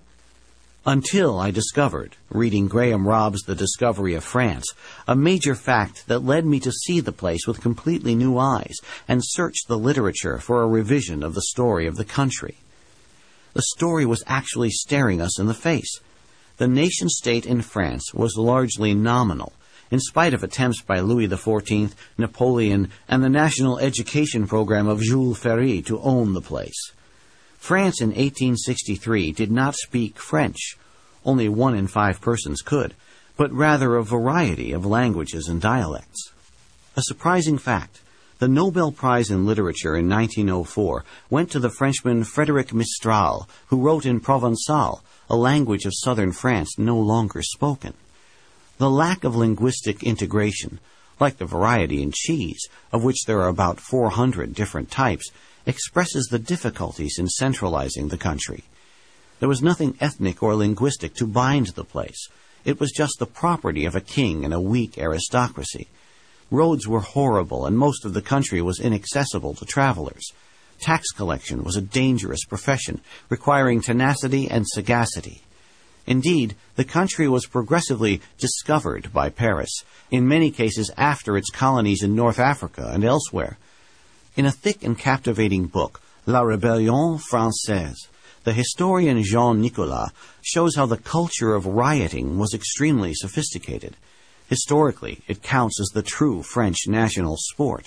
Until I discovered, reading Graham Robb's The Discovery of France, a major fact that led me to see the place with completely new eyes and search the literature for a revision of the story of the country. The story was actually staring us in the face. The nation-state in France was largely nominal, in spite of attempts by Louis the Fourteenth, Napoleon, and the national education program of Jules Ferry to own the place. France in eighteen sixty-three did not speak French. Only one in five persons could, but rather a variety of languages and dialects. A surprising fact, the Nobel Prize in Literature in nineteen oh four went to the Frenchman Frédéric Mistral, who wrote in Provençal, a language of southern France no longer spoken. The lack of linguistic integration, like the variety in cheese, of which there are about four hundred different types, expresses the difficulties in centralizing the country. There was nothing ethnic or linguistic to bind the place. It was just the property of a king and a weak aristocracy. Roads were horrible, and most of the country was inaccessible to travelers. Tax collection was a dangerous profession, requiring tenacity and sagacity. Indeed, the country was progressively discovered by Paris, in many cases after its colonies in North Africa and elsewhere. In a thick and captivating book, La Rébellion Française, the historian Jean Nicolas shows how the culture of rioting was extremely sophisticated. Historically, it counts as the true French national sport.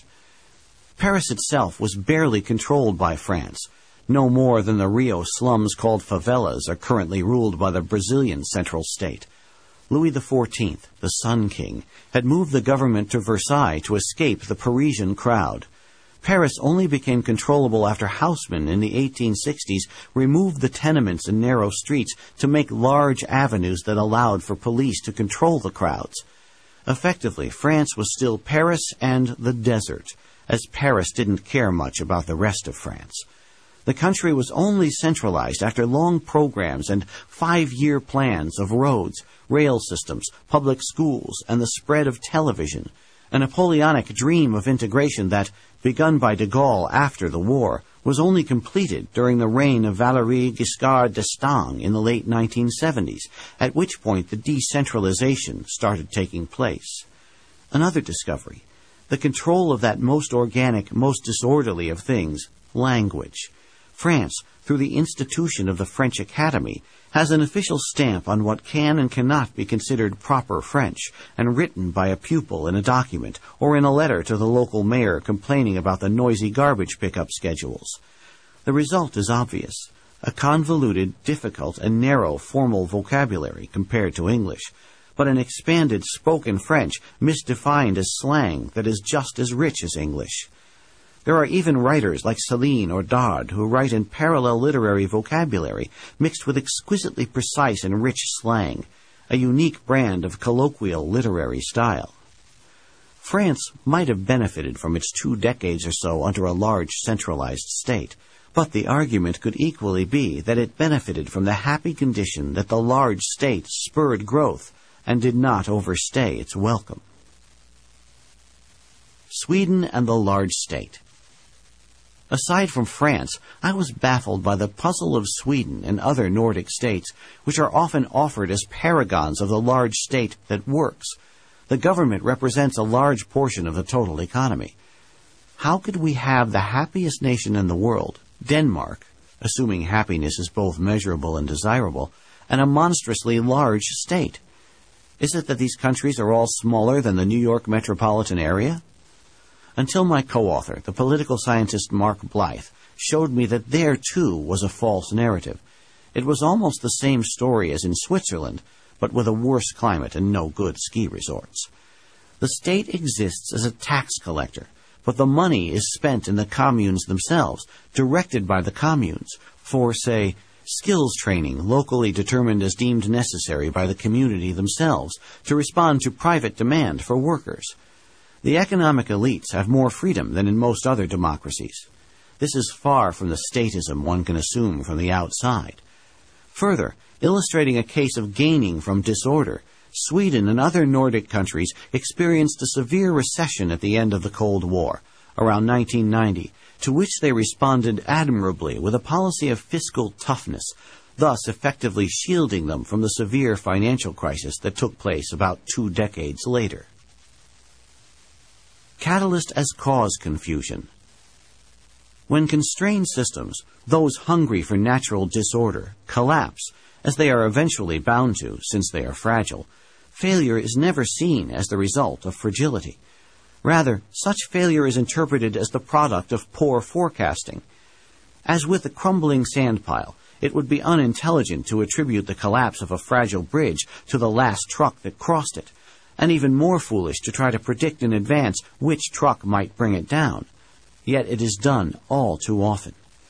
Paris itself was barely controlled by France. No more than the Rio slums called favelas are currently ruled by the Brazilian central state. Louis the Fourteenth, the Sun King, had moved the government to Versailles to escape the Parisian crowd. Paris only became controllable after Haussmann in the eighteen sixties removed the tenements and narrow streets to make large avenues that allowed for police to control the crowds. Effectively, France was still Paris and the desert, as Paris didn't care much about the rest of France. The country was only centralized after long programs and five-year plans of roads, rail systems, public schools, and the spread of television. A Napoleonic dream of integration that, begun by de Gaulle after the war, was only completed during the reign of Valéry Giscard d'Estaing in the late nineteen seventies, at which point the decentralization started taking place. Another discovery, the control of that most organic, most disorderly of things, language. France, through the institution of the French Academy, has an official stamp on what can and cannot be considered proper French, and written by a pupil in a document or in a letter to the local mayor complaining about the noisy garbage pickup schedules. The result is obvious: a convoluted, difficult, and narrow formal vocabulary compared to English, but an expanded spoken French misdefined as slang that is just as rich as English. There are even writers like Céline or Dard who write in parallel literary vocabulary mixed with exquisitely precise and rich slang, a unique brand of colloquial literary style. France might have benefited from its two decades or so under a large centralized state, but the argument could equally be that it benefited from the happy condition that the large state spurred growth and did not overstay its welcome. Sweden and the large state. Aside from France, I was baffled by the puzzle of Sweden and other Nordic states, which are often offered as paragons of the large state that works. The government represents a large portion of the total economy. How could we have the happiest nation in the world, Denmark, assuming happiness is both measurable and desirable, and a monstrously large state? Is it that these countries are all smaller than the New York metropolitan area? Until my co-author, the political scientist Mark Blyth, showed me that there, too, was a false narrative. It was almost the same story as in Switzerland, but with a worse climate and no good ski resorts. The state exists as a tax collector, but the money is spent in the communes themselves, directed by the communes, for, say, skills training locally determined as deemed necessary by the community themselves to respond to private demand for workers. The economic elites have more freedom than in most other democracies. This is far from the statism one can assume from the outside. Further, illustrating a case of gaining from disorder, Sweden and other Nordic countries experienced a severe recession at the end of the Cold War, around nineteen ninety, to which they responded admirably with a policy of fiscal toughness, thus effectively shielding them from the severe financial crisis that took place about two decades later. Catalyst as cause confusion. When constrained systems, those hungry for natural disorder, collapse, as they are eventually bound to since they are fragile, failure is never seen as the result of fragility. Rather, such failure is interpreted as the product of poor forecasting. As with the crumbling sand pile, it would be unintelligent to attribute the collapse of a fragile bridge to the last truck that crossed it, and even more foolish to try to predict in advance which truck might bring it down. Yet it is done all too often.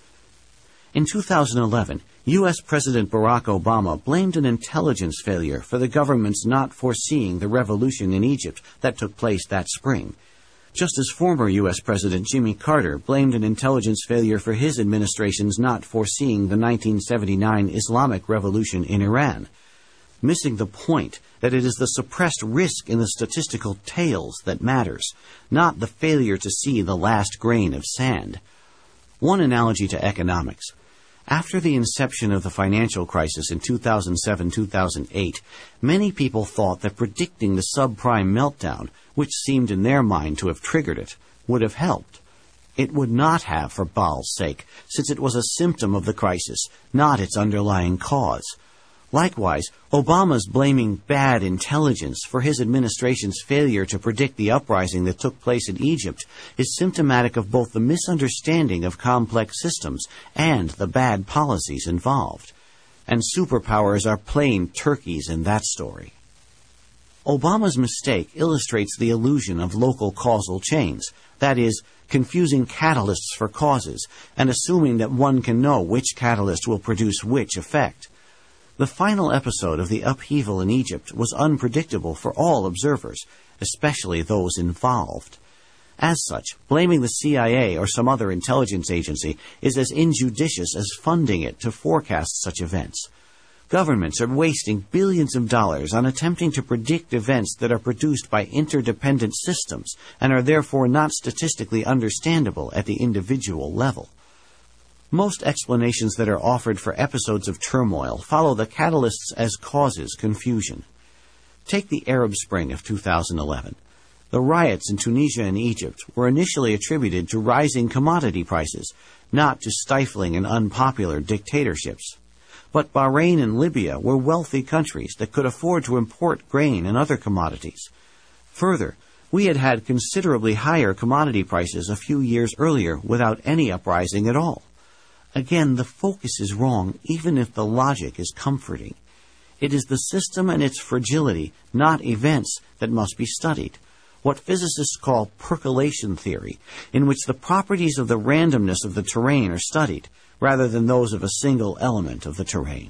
In two thousand eleven, U S President Barack Obama blamed an intelligence failure for the government's not foreseeing the revolution in Egypt that took place that spring, just as former U S President Jimmy Carter blamed an intelligence failure for his administration's not foreseeing the nineteen seventy-nine Islamic Revolution in Iran, missing the point that it is the suppressed risk in the statistical tales that matters, not the failure to see the last grain of sand. One analogy to economics. After the inception of the financial crisis in two thousand seven to two thousand eight, many people thought that predicting the subprime meltdown, which seemed in their mind to have triggered it, would have helped. It would not have, for Baal's sake, since it was a symptom of the crisis, not its underlying cause. Likewise, Obama's blaming bad intelligence for his administration's failure to predict the uprising that took place in Egypt is symptomatic of both the misunderstanding of complex systems and the bad policies involved. And superpowers are plain turkeys in that story. Obama's mistake illustrates the illusion of local causal chains, that is, confusing catalysts for causes and assuming that one can know which catalyst will produce which effect. The final episode of the upheaval in Egypt was unpredictable for all observers, especially those involved. As such, blaming the C I A or some other intelligence agency is as injudicious as funding it to forecast such events. Governments are wasting billions of dollars on attempting to predict events that are produced by interdependent systems and are therefore not statistically understandable at the individual level. Most explanations that are offered for episodes of turmoil follow the catalysts as causes confusion. Take the Arab Spring of two thousand eleven. The riots in Tunisia and Egypt were initially attributed to rising commodity prices, not to stifling and unpopular dictatorships. But Bahrain and Libya were wealthy countries that could afford to import grain and other commodities. Further, we had had considerably higher commodity prices a few years earlier without any uprising at all. Again, the focus is wrong, even if the logic is comforting. It is the system and its fragility, not events, that must be studied. What physicists call percolation theory, in which the properties of the randomness of the terrain are studied, rather than those of a single element of the terrain.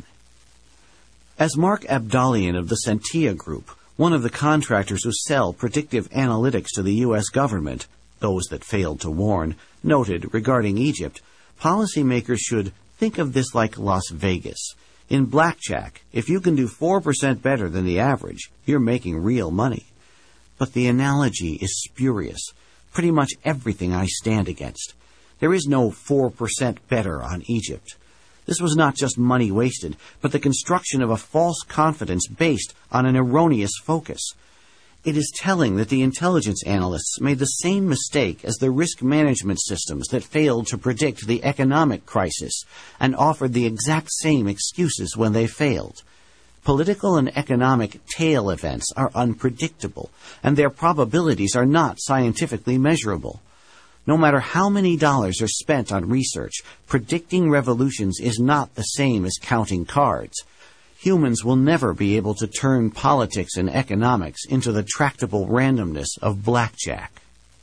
As Mark Abdalian of the Sentia Group, one of the contractors who sell predictive analytics to the U S government, those that failed to warn, noted regarding Egypt, policymakers should think of this like Las Vegas. In blackjack, if you can do four percent better than the average, you're making real money. But the analogy is spurious. Pretty much everything I stand against. There is no four percent better on Egypt. This was not just money wasted, but the construction of a false confidence based on an erroneous focus. It is telling that the intelligence analysts made the same mistake as the risk management systems that failed to predict the economic crisis and offered the exact same excuses when they failed. Political and economic tail events are unpredictable, and their probabilities are not scientifically measurable. No matter how many dollars are spent on research, predicting revolutions is not the same as counting cards. Humans will never be able to turn politics and economics into the tractable randomness of blackjack.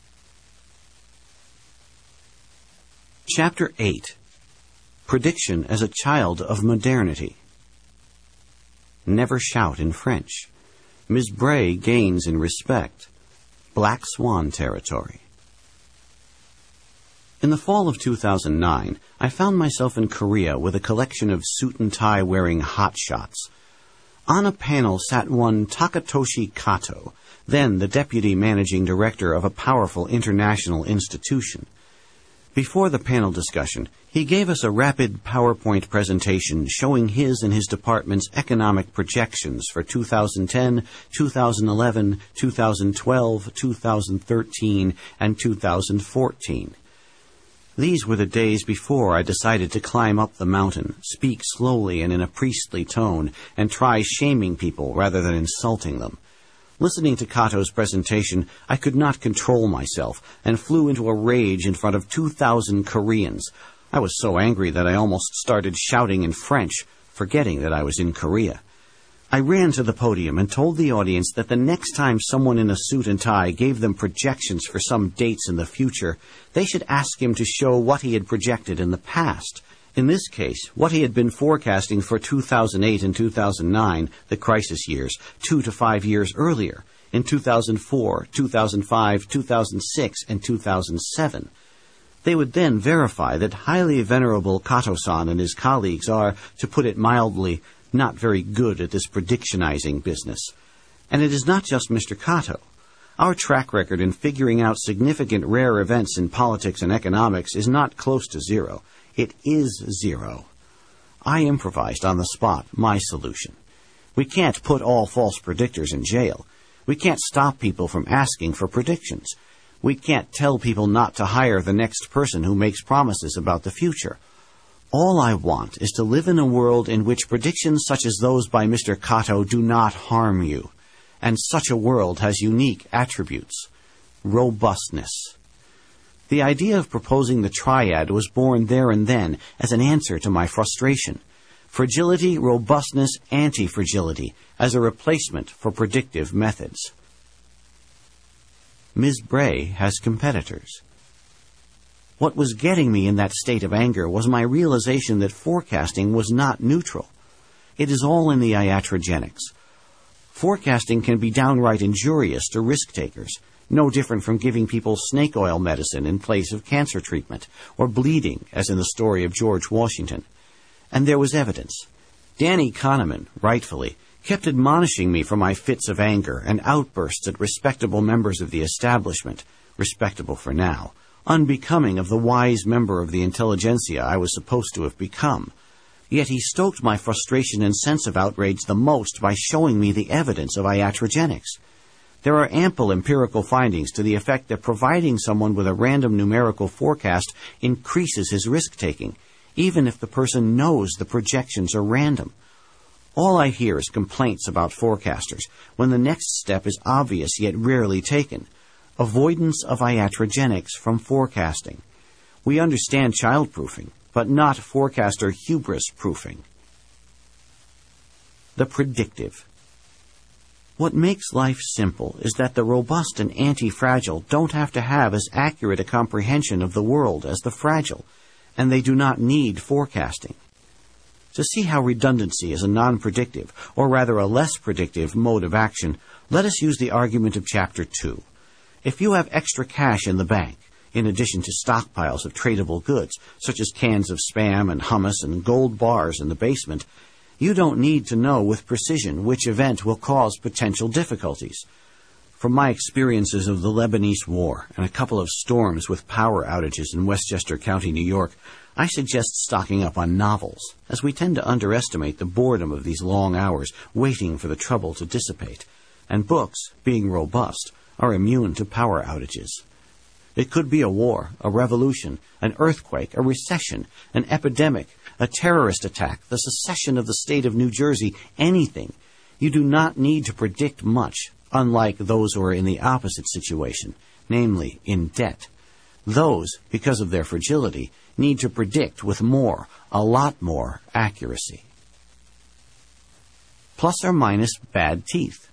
Chapter eight. Prediction as a Child of Modernity. Never shout in French. Miz Bray gains in respect. Black Swan territory. In the fall of two thousand nine, I found myself in Korea with a collection of suit-and-tie wearing hotshots. On a panel sat one Takatoshi Kato, then the deputy managing director of a powerful international institution. Before the panel discussion, he gave us a rapid PowerPoint presentation showing his and his department's economic projections for two thousand ten, two thousand eleven, two thousand twelve, two thousand thirteen, and two thousand fourteen. These were the days before I decided to climb up the mountain, speak slowly and in a priestly tone, and try shaming people rather than insulting them. Listening to Kato's presentation, I could not control myself and flew into a rage in front of two thousand Koreans. I was so angry that I almost started shouting in French, forgetting that I was in Korea. I ran to the podium and told the audience that the next time someone in a suit and tie gave them projections for some dates in the future, they should ask him to show what he had projected in the past. In this case, what he had been forecasting for two thousand eight and two thousand nine, the crisis years, two to five years earlier, in two thousand four, two thousand five, two thousand six, and two thousand seven. They would then verify that highly venerable Kato-san and his colleagues are, to put it mildly, not very good at this predictionizing business. And it is not just Mister Kato. Our track record in figuring out significant rare events in politics and economics is not close to zero. It is zero. I improvised on the spot my solution. We can't put all false predictors in jail. We can't stop people from asking for predictions. We can't tell people not to hire the next person who makes promises about the future. All I want is to live in a world in which predictions such as those by Mister Kato do not harm you. And such a world has unique attributes. Robustness. The idea of proposing the triad was born there and then as an answer to my frustration. Fragility, robustness, anti-fragility as a replacement for predictive methods. Miz Bray has competitors. What was getting me in that state of anger was my realization that forecasting was not neutral. It is all in the iatrogenics. Forecasting can be downright injurious to risk-takers, no different from giving people snake oil medicine in place of cancer treatment, or bleeding, as in the story of George Washington. And there was evidence. Danny Kahneman, rightfully, kept admonishing me for my fits of anger and outbursts at respectable members of the establishment, respectable for now, unbecoming of the wise member of the intelligentsia I was supposed to have become. Yet he stoked my frustration and sense of outrage the most by showing me the evidence of iatrogenics. There are ample empirical findings to the effect that providing someone with a random numerical forecast increases his risk-taking, even if the person knows the projections are random. All I hear is complaints about forecasters, when the next step is obvious yet rarely taken: avoidance of iatrogenics from forecasting. We understand child-proofing, but not forecaster hubris-proofing. The predictive. What makes life simple is that the robust and anti-fragile don't have to have as accurate a comprehension of the world as the fragile, and they do not need forecasting. To see how redundancy is a non-predictive, or rather a less predictive, mode of action, let us use the argument of Chapter two. If you have extra cash in the bank, in addition to stockpiles of tradable goods, such as cans of Spam and hummus and gold bars in the basement, you don't need to know with precision which event will cause potential difficulties. From my experiences of the Lebanese War and a couple of storms with power outages in Westchester County, New York, I suggest stocking up on novels, as we tend to underestimate the boredom of these long hours waiting for the trouble to dissipate, and books, being robust, are immune to power outages. It could be a war, a revolution, an earthquake, a recession, an epidemic, a terrorist attack, the secession of the state of New Jersey, anything. You do not need to predict much, unlike those who are in the opposite situation, namely in debt. Those, because of their fragility, need to predict with more, a lot more, accuracy. Plus or minus bad teeth.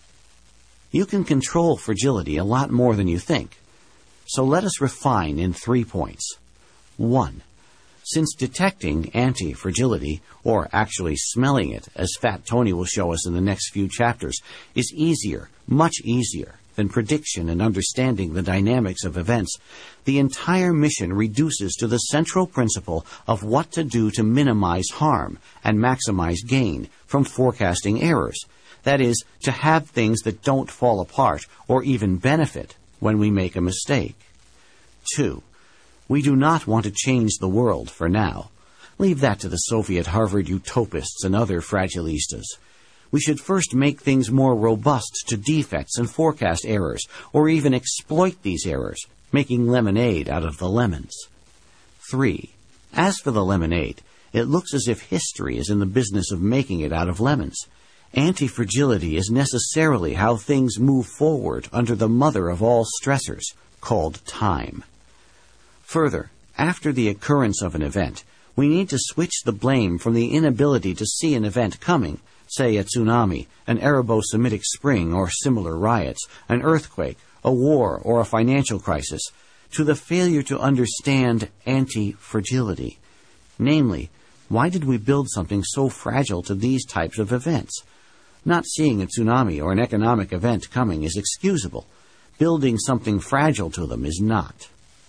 You can control fragility a lot more than you think. So let us refine in three points. One, since detecting anti-fragility, or actually smelling it, as Fat Tony will show us in the next few chapters, is easier, much easier, than prediction and understanding the dynamics of events, the entire mission reduces to the central principle of what to do to minimize harm and maximize gain from forecasting errors. That is, to have things that don't fall apart or even benefit when we make a mistake. Two, we do not want to change the world for now. Leave that to the Soviet Harvard utopists and other fragilistas. We should first make things more robust to defects and forecast errors, or even exploit these errors, making lemonade out of the lemons. Three, as for the lemonade, it looks as if history is in the business of making it out of lemons. Anti-fragility is necessarily how things move forward under the mother of all stressors, called time. Further, after the occurrence of an event, we need to switch the blame from the inability to see an event coming, say a tsunami, an Arabo-Semitic spring or similar riots, an earthquake, a war, or a financial crisis, to the failure to understand anti-fragility. Namely, why did we build something so fragile to these types of events? Not seeing a tsunami or an economic event coming is excusable. Building something fragile to them is not.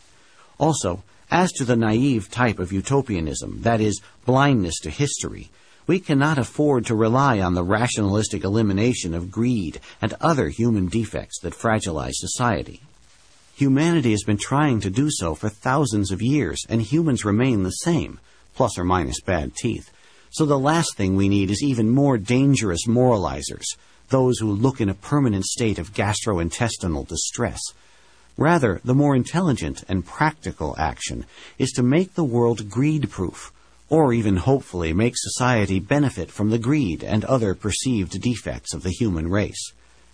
Also, as to the naive type of utopianism, that is, blindness to history, we cannot afford to rely on the rationalistic elimination of greed and other human defects that fragilize society. Humanity has been trying to do so for thousands of years, and humans remain the same, plus or minus bad teeth. So the last thing we need is even more dangerous moralizers, those who look in a permanent state of gastrointestinal distress. Rather, the more intelligent and practical action is to make the world greed-proof, or even hopefully make society benefit from the greed and other perceived defects of the human race.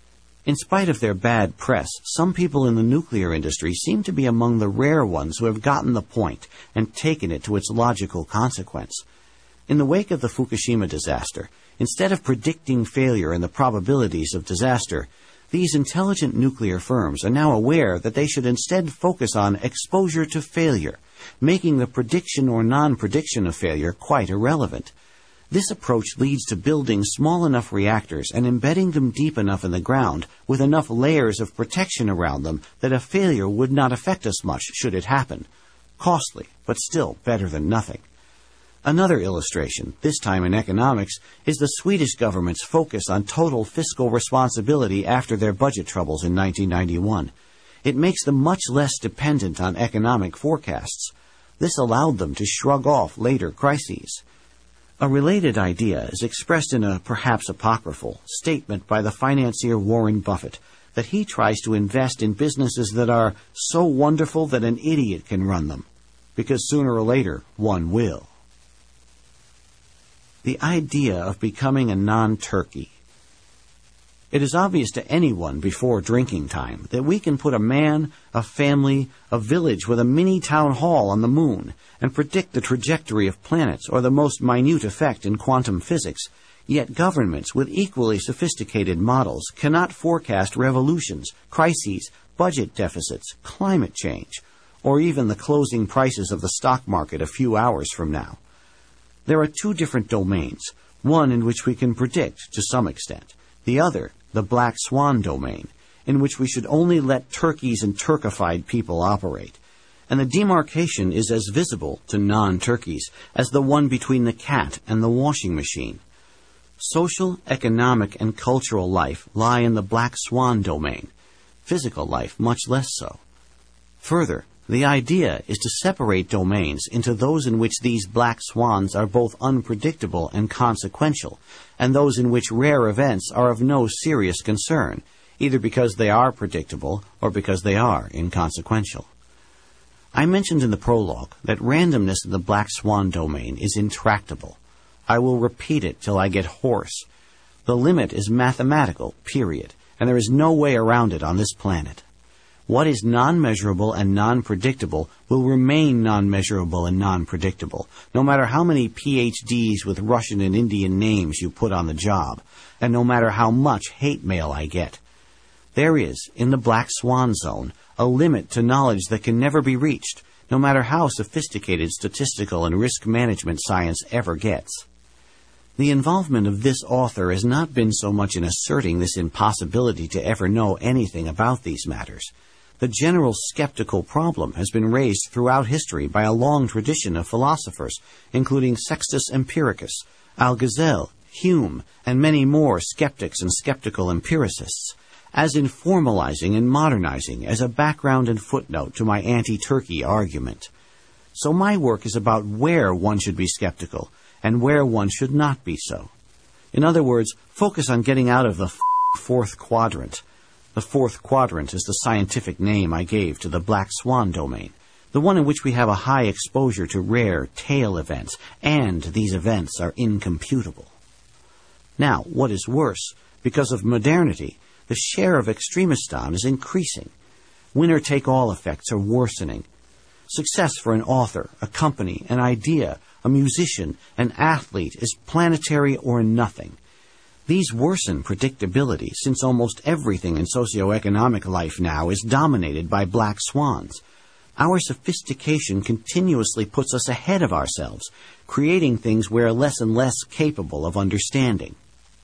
In spite of their bad press, some people in the nuclear industry seem to be among the rare ones who have gotten the point and taken it to its logical consequence. In the wake of the Fukushima disaster, instead of predicting failure and the probabilities of disaster, these intelligent nuclear firms are now aware that they should instead focus on exposure to failure, making the prediction or non-prediction of failure quite irrelevant. This approach leads to building small enough reactors and embedding them deep enough in the ground with enough layers of protection around them that a failure would not affect us much should it happen. Costly, but still better than nothing. Another illustration, this time in economics, is the Swedish government's focus on total fiscal responsibility after their budget troubles in nineteen ninety-one. It makes them much less dependent on economic forecasts. This allowed them to shrug off later crises. A related idea is expressed in a perhaps apocryphal statement by the financier Warren Buffett that he tries to invest in businesses that are so wonderful that an idiot can run them, because sooner or later one will. The idea of becoming a non-turkey. It is obvious to anyone before drinking time that we can put a man, a family, a village with a mini town hall on the moon and predict the trajectory of planets or the most minute effect in quantum physics, yet governments with equally sophisticated models cannot forecast revolutions, crises, budget deficits, climate change, or even the closing prices of the stock market a few hours from now. There are two different domains, one in which we can predict to some extent, the other, the black swan domain, in which we should only let turkeys and turkified people operate. And the demarcation is as visible to non-turkeys as the one between the cat and the washing machine. Social, economic, and cultural life lie in the black swan domain, physical life much less so. Further, the idea is to separate domains into those in which these black swans are both unpredictable and consequential, and those in which rare events are of no serious concern, either because they are predictable or because they are inconsequential. I mentioned in the prologue that randomness in the black swan domain is intractable. I will repeat it till I get hoarse. The limit is mathematical, period, and there is no way around it on this planet. What is non-measurable and non-predictable will remain non-measurable and non-predictable, no matter how many P H Ds with Russian and Indian names you put on the job, and no matter how much hate mail I get. There is, in the black swan zone, a limit to knowledge that can never be reached, no matter how sophisticated statistical and risk management science ever gets. The involvement of this author has not been so much in asserting this impossibility to ever know anything about these matters. The general skeptical problem has been raised throughout history by a long tradition of philosophers, including Sextus Empiricus, Algazel, Hume, and many more skeptics and skeptical empiricists, as in formalizing and modernizing as a background and footnote to my anti-Turkey argument. So my work is about where one should be skeptical and where one should not be so. In other words, focus on getting out of the f- fourth quadrant. The fourth quadrant is the scientific name I gave to the black swan domain, the one in which we have a high exposure to rare tail events, and these events are incomputable. Now, what is worse, because of modernity, the share of extremistan is increasing. Winner-take-all effects are worsening. Success for an author, a company, an idea, a musician, an athlete is planetary or nothing. These worsen predictability since almost everything in socioeconomic life now is dominated by black swans. Our sophistication continuously puts us ahead of ourselves, creating things we are less and less capable of understanding.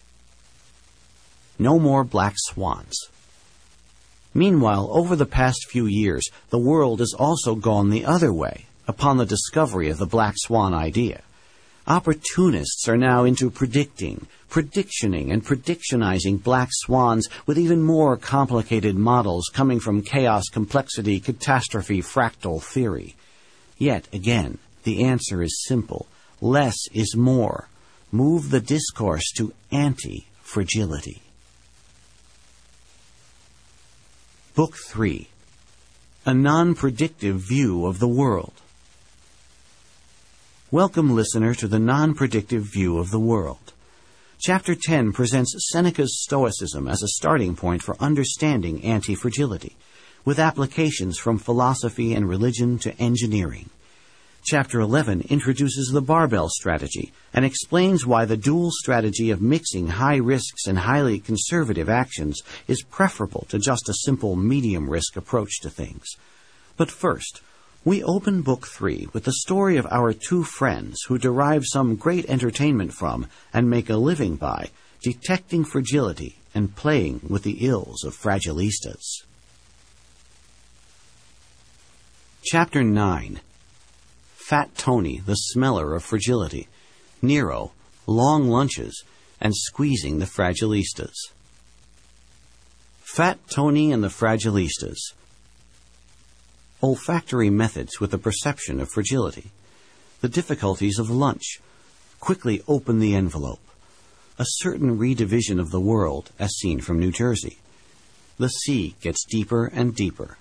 No more black swans. Meanwhile, over the past few years, the world has also gone the other way, upon the discovery of the black swan idea. Opportunists are now into predicting, predictioning, and predictionizing black swans with even more complicated models coming from chaos, complexity, catastrophe, fractal theory. Yet, again, the answer is simple. Less is more. Move the discourse to anti-fragility. Book three. A Non-Predictive View of the World. Welcome, listener, to the Non-Predictive View of the World. Chapter ten presents Seneca's Stoicism as a starting point for understanding anti-fragility, with applications from philosophy and religion to engineering. Chapter eleven introduces the barbell strategy and explains why the dual strategy of mixing high risks and highly conservative actions is preferable to just a simple medium-risk approach to things. But first, we open Book three with the story of our two friends who derive some great entertainment from and make a living by detecting fragility and playing with the ills of fragilistas. Chapter nine. Fat Tony, the smeller of fragility, Nero, long lunches, and squeezing the fragilistas. Fat Tony and the fragilistas. Olfactory methods with the perception of fragility. The difficulties of lunch. Quickly open the envelope. A certain redivision of the world as seen from New Jersey. The sea gets deeper and deeper.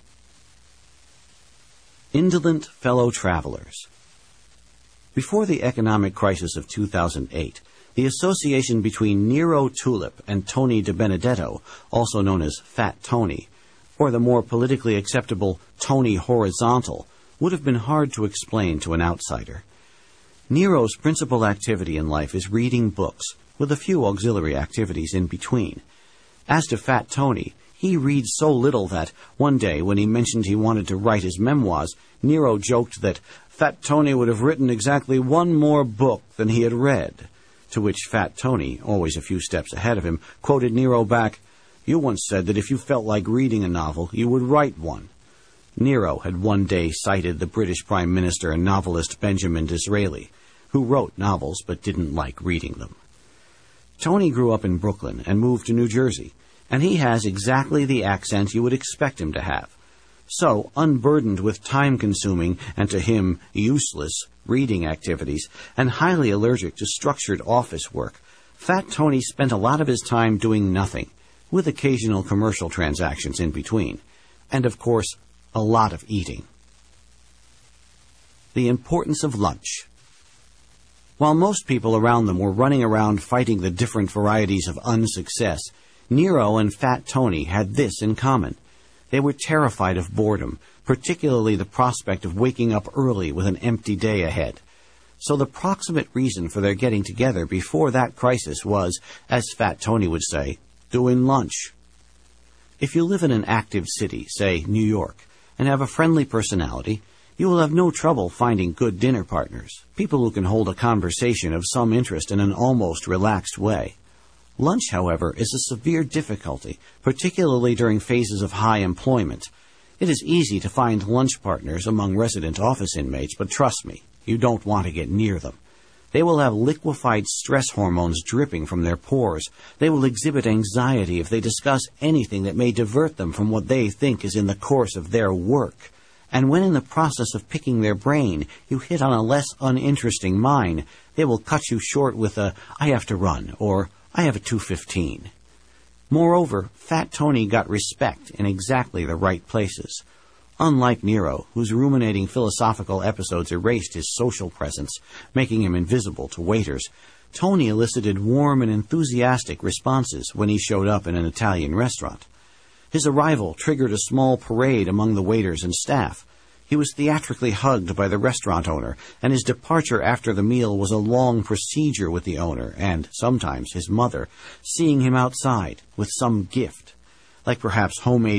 Indolent fellow travelers. Before the economic crisis of two thousand eight, the association between Nero Tulip and Tony DiBenedetto, also known as Fat Tony, or the more politically acceptable Tony Horizontal, would have been hard to explain to an outsider. Nero's principal activity in life is reading books, with a few auxiliary activities in between. As to Fat Tony, he reads so little that, one day when he mentioned he wanted to write his memoirs, Nero joked that Fat Tony would have written exactly one more book than he had read, to which Fat Tony, always a few steps ahead of him, quoted Nero back, "You once said that if you felt like reading a novel, you would write one." Nero had one day cited the British Prime Minister and novelist Benjamin Disraeli, who wrote novels but didn't like reading them. Tony grew up in Brooklyn and moved to New Jersey, and he has exactly the accent you would expect him to have. So, unburdened with time-consuming, and to him, useless, reading activities, and highly allergic to structured office work, Fat Tony spent a lot of his time doing nothing, with occasional commercial transactions in between, and of course, a lot of eating. The importance of lunch. While most people around them were running around fighting the different varieties of unsuccess, Nero and Fat Tony had this in common. They were terrified of boredom, particularly the prospect of waking up early with an empty day ahead. So the proximate reason for their getting together before that crisis was, as Fat Tony would say, doing lunch. If you live in an active city, say New York, and have a friendly personality, you will have no trouble finding good dinner partners, people who can hold a conversation of some interest in an almost relaxed way. Lunch, however, is a severe difficulty, particularly during phases of high employment. It is easy to find lunch partners among resident office inmates, but trust me, you don't want to get near them. They will have liquefied stress hormones dripping from their pores. They will exhibit anxiety if they discuss anything that may divert them from what they think is in the course of their work. And when in the process of picking their brain, you hit on a less uninteresting mine, they will cut you short with a, "I have to run," or "I have a two fifteen." Moreover, Fat Tony got respect in exactly the right places. Unlike Nero, whose ruminating philosophical episodes erased his social presence, making him invisible to waiters, Tony elicited warm and enthusiastic responses when he showed up in an Italian restaurant. His arrival triggered a small parade among the waiters and staff. He was theatrically hugged by the restaurant owner, and his departure after the meal was a long procedure with the owner and, sometimes, his mother, seeing him outside with some gift, like perhaps homemade